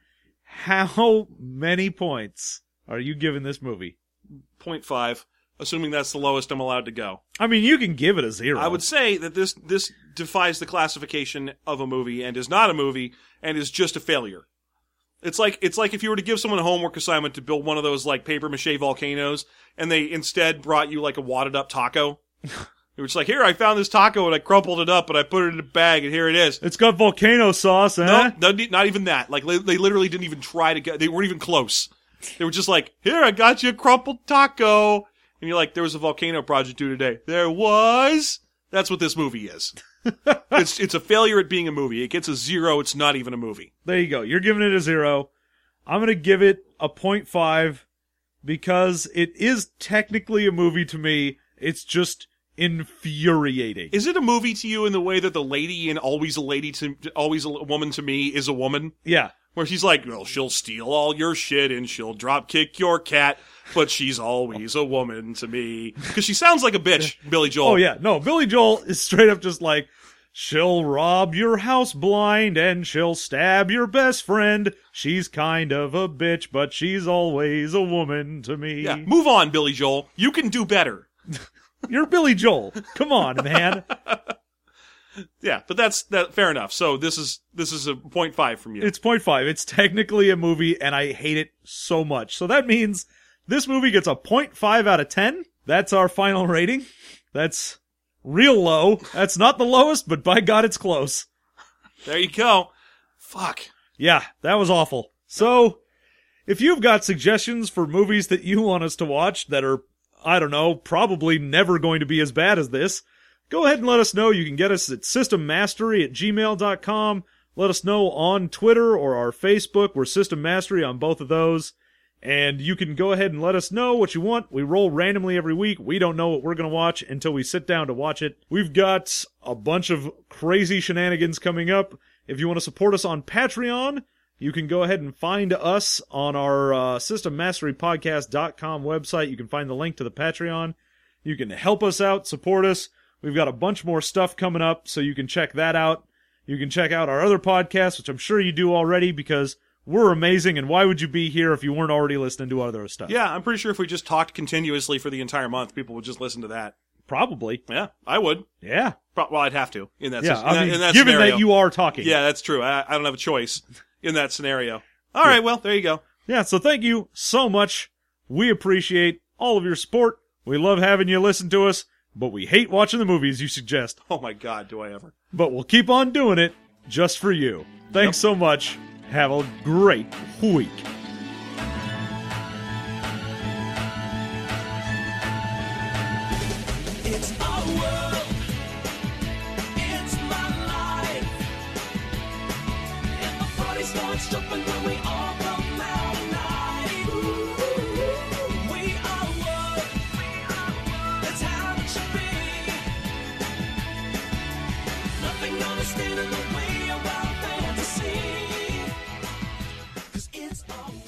how many points are you giving this movie? Point five. Assuming that's the lowest I'm allowed to go. I mean, you can give it a zero. I would say that this this defies the classification of a movie and is not a movie and is just a failure. It's like it's like if you were to give someone a homework assignment to build one of those like paper mache volcanoes, and they instead brought you like a wadded up taco. It was like, here, I found this taco and I crumpled it up and I put it in a bag and here it is. It's got volcano sauce, eh? No, no, not even that. Like they literally didn't even try to get. They weren't even close. They were just like, here, I got you a crumpled taco. And you're like, there was a volcano project due today. There was. That's what this movie is. it's it's a failure at being a movie. It gets a zero. It's not even a movie. There you go. You're giving it a zero. I'm going to give it a point five because it is technically a movie to me. It's just infuriating. Is it a movie to you in the way that the lady in Always a Lady to Always a Woman to Me is a woman? Yeah. Where she's like, well, she'll steal all your shit and she'll drop kick your cat, but she's always a woman to me. Because she sounds like a bitch, Billy Joel. Oh, yeah. No, Billy Joel is straight up just like, she'll rob your house blind and she'll stab your best friend. She's kind of a bitch, but she's always a woman to me. Yeah, move on, Billy Joel. You can do better. You're Billy Joel. Come on, man. Yeah, but that's that. Fair enough. So this is this is a point five from you. It's point five. It's technically a movie, and I hate it so much. So that means this movie gets a point five out of ten. That's our final rating. That's real low. That's not the lowest, but by God, it's close. There you go. Fuck. Yeah, that was awful. So, if you've got suggestions for movies that you want us to watch that are, I don't know, probably never going to be as bad as this, go ahead and let us know. You can get us at system mastery at gmail dot com. Let us know on Twitter or our Facebook. We're System Mastery on both of those. And you can go ahead and let us know what you want. We roll randomly every week. We don't know what we're going to watch until we sit down to watch it. We've got a bunch of crazy shenanigans coming up. If you want to support us on Patreon, you can go ahead and find us on our uh, system mastery podcast dot com website. You can find the link to the Patreon. You can help us out, support us. We've got a bunch more stuff coming up, so you can check that out. You can check out our other podcasts, which I'm sure you do already, because we're amazing, and why would you be here if you weren't already listening to other stuff? Yeah, I'm pretty sure if we just talked continuously for the entire month, people would just listen to that. Probably. Yeah, I would. Yeah. Pro- well, I'd have to in that. Yeah, in I that, mean, in that given scenario. that you are talking. Yeah, that's true. I, I don't have a choice in that scenario. All right, well, there you go. Yeah, so thank you so much. We appreciate all of your support. We love having you listen to us, but we hate watching the movies you suggest. Oh my God, do I ever? But we'll keep on doing it just for you. Thanks so much. Have a great week. It's our world. It's my life. And the party starts jumping when we all come out tonight. Ooh, we are one. That's how it should be. Nothing gonna stand in the way of our fantasy. 'Cause it's our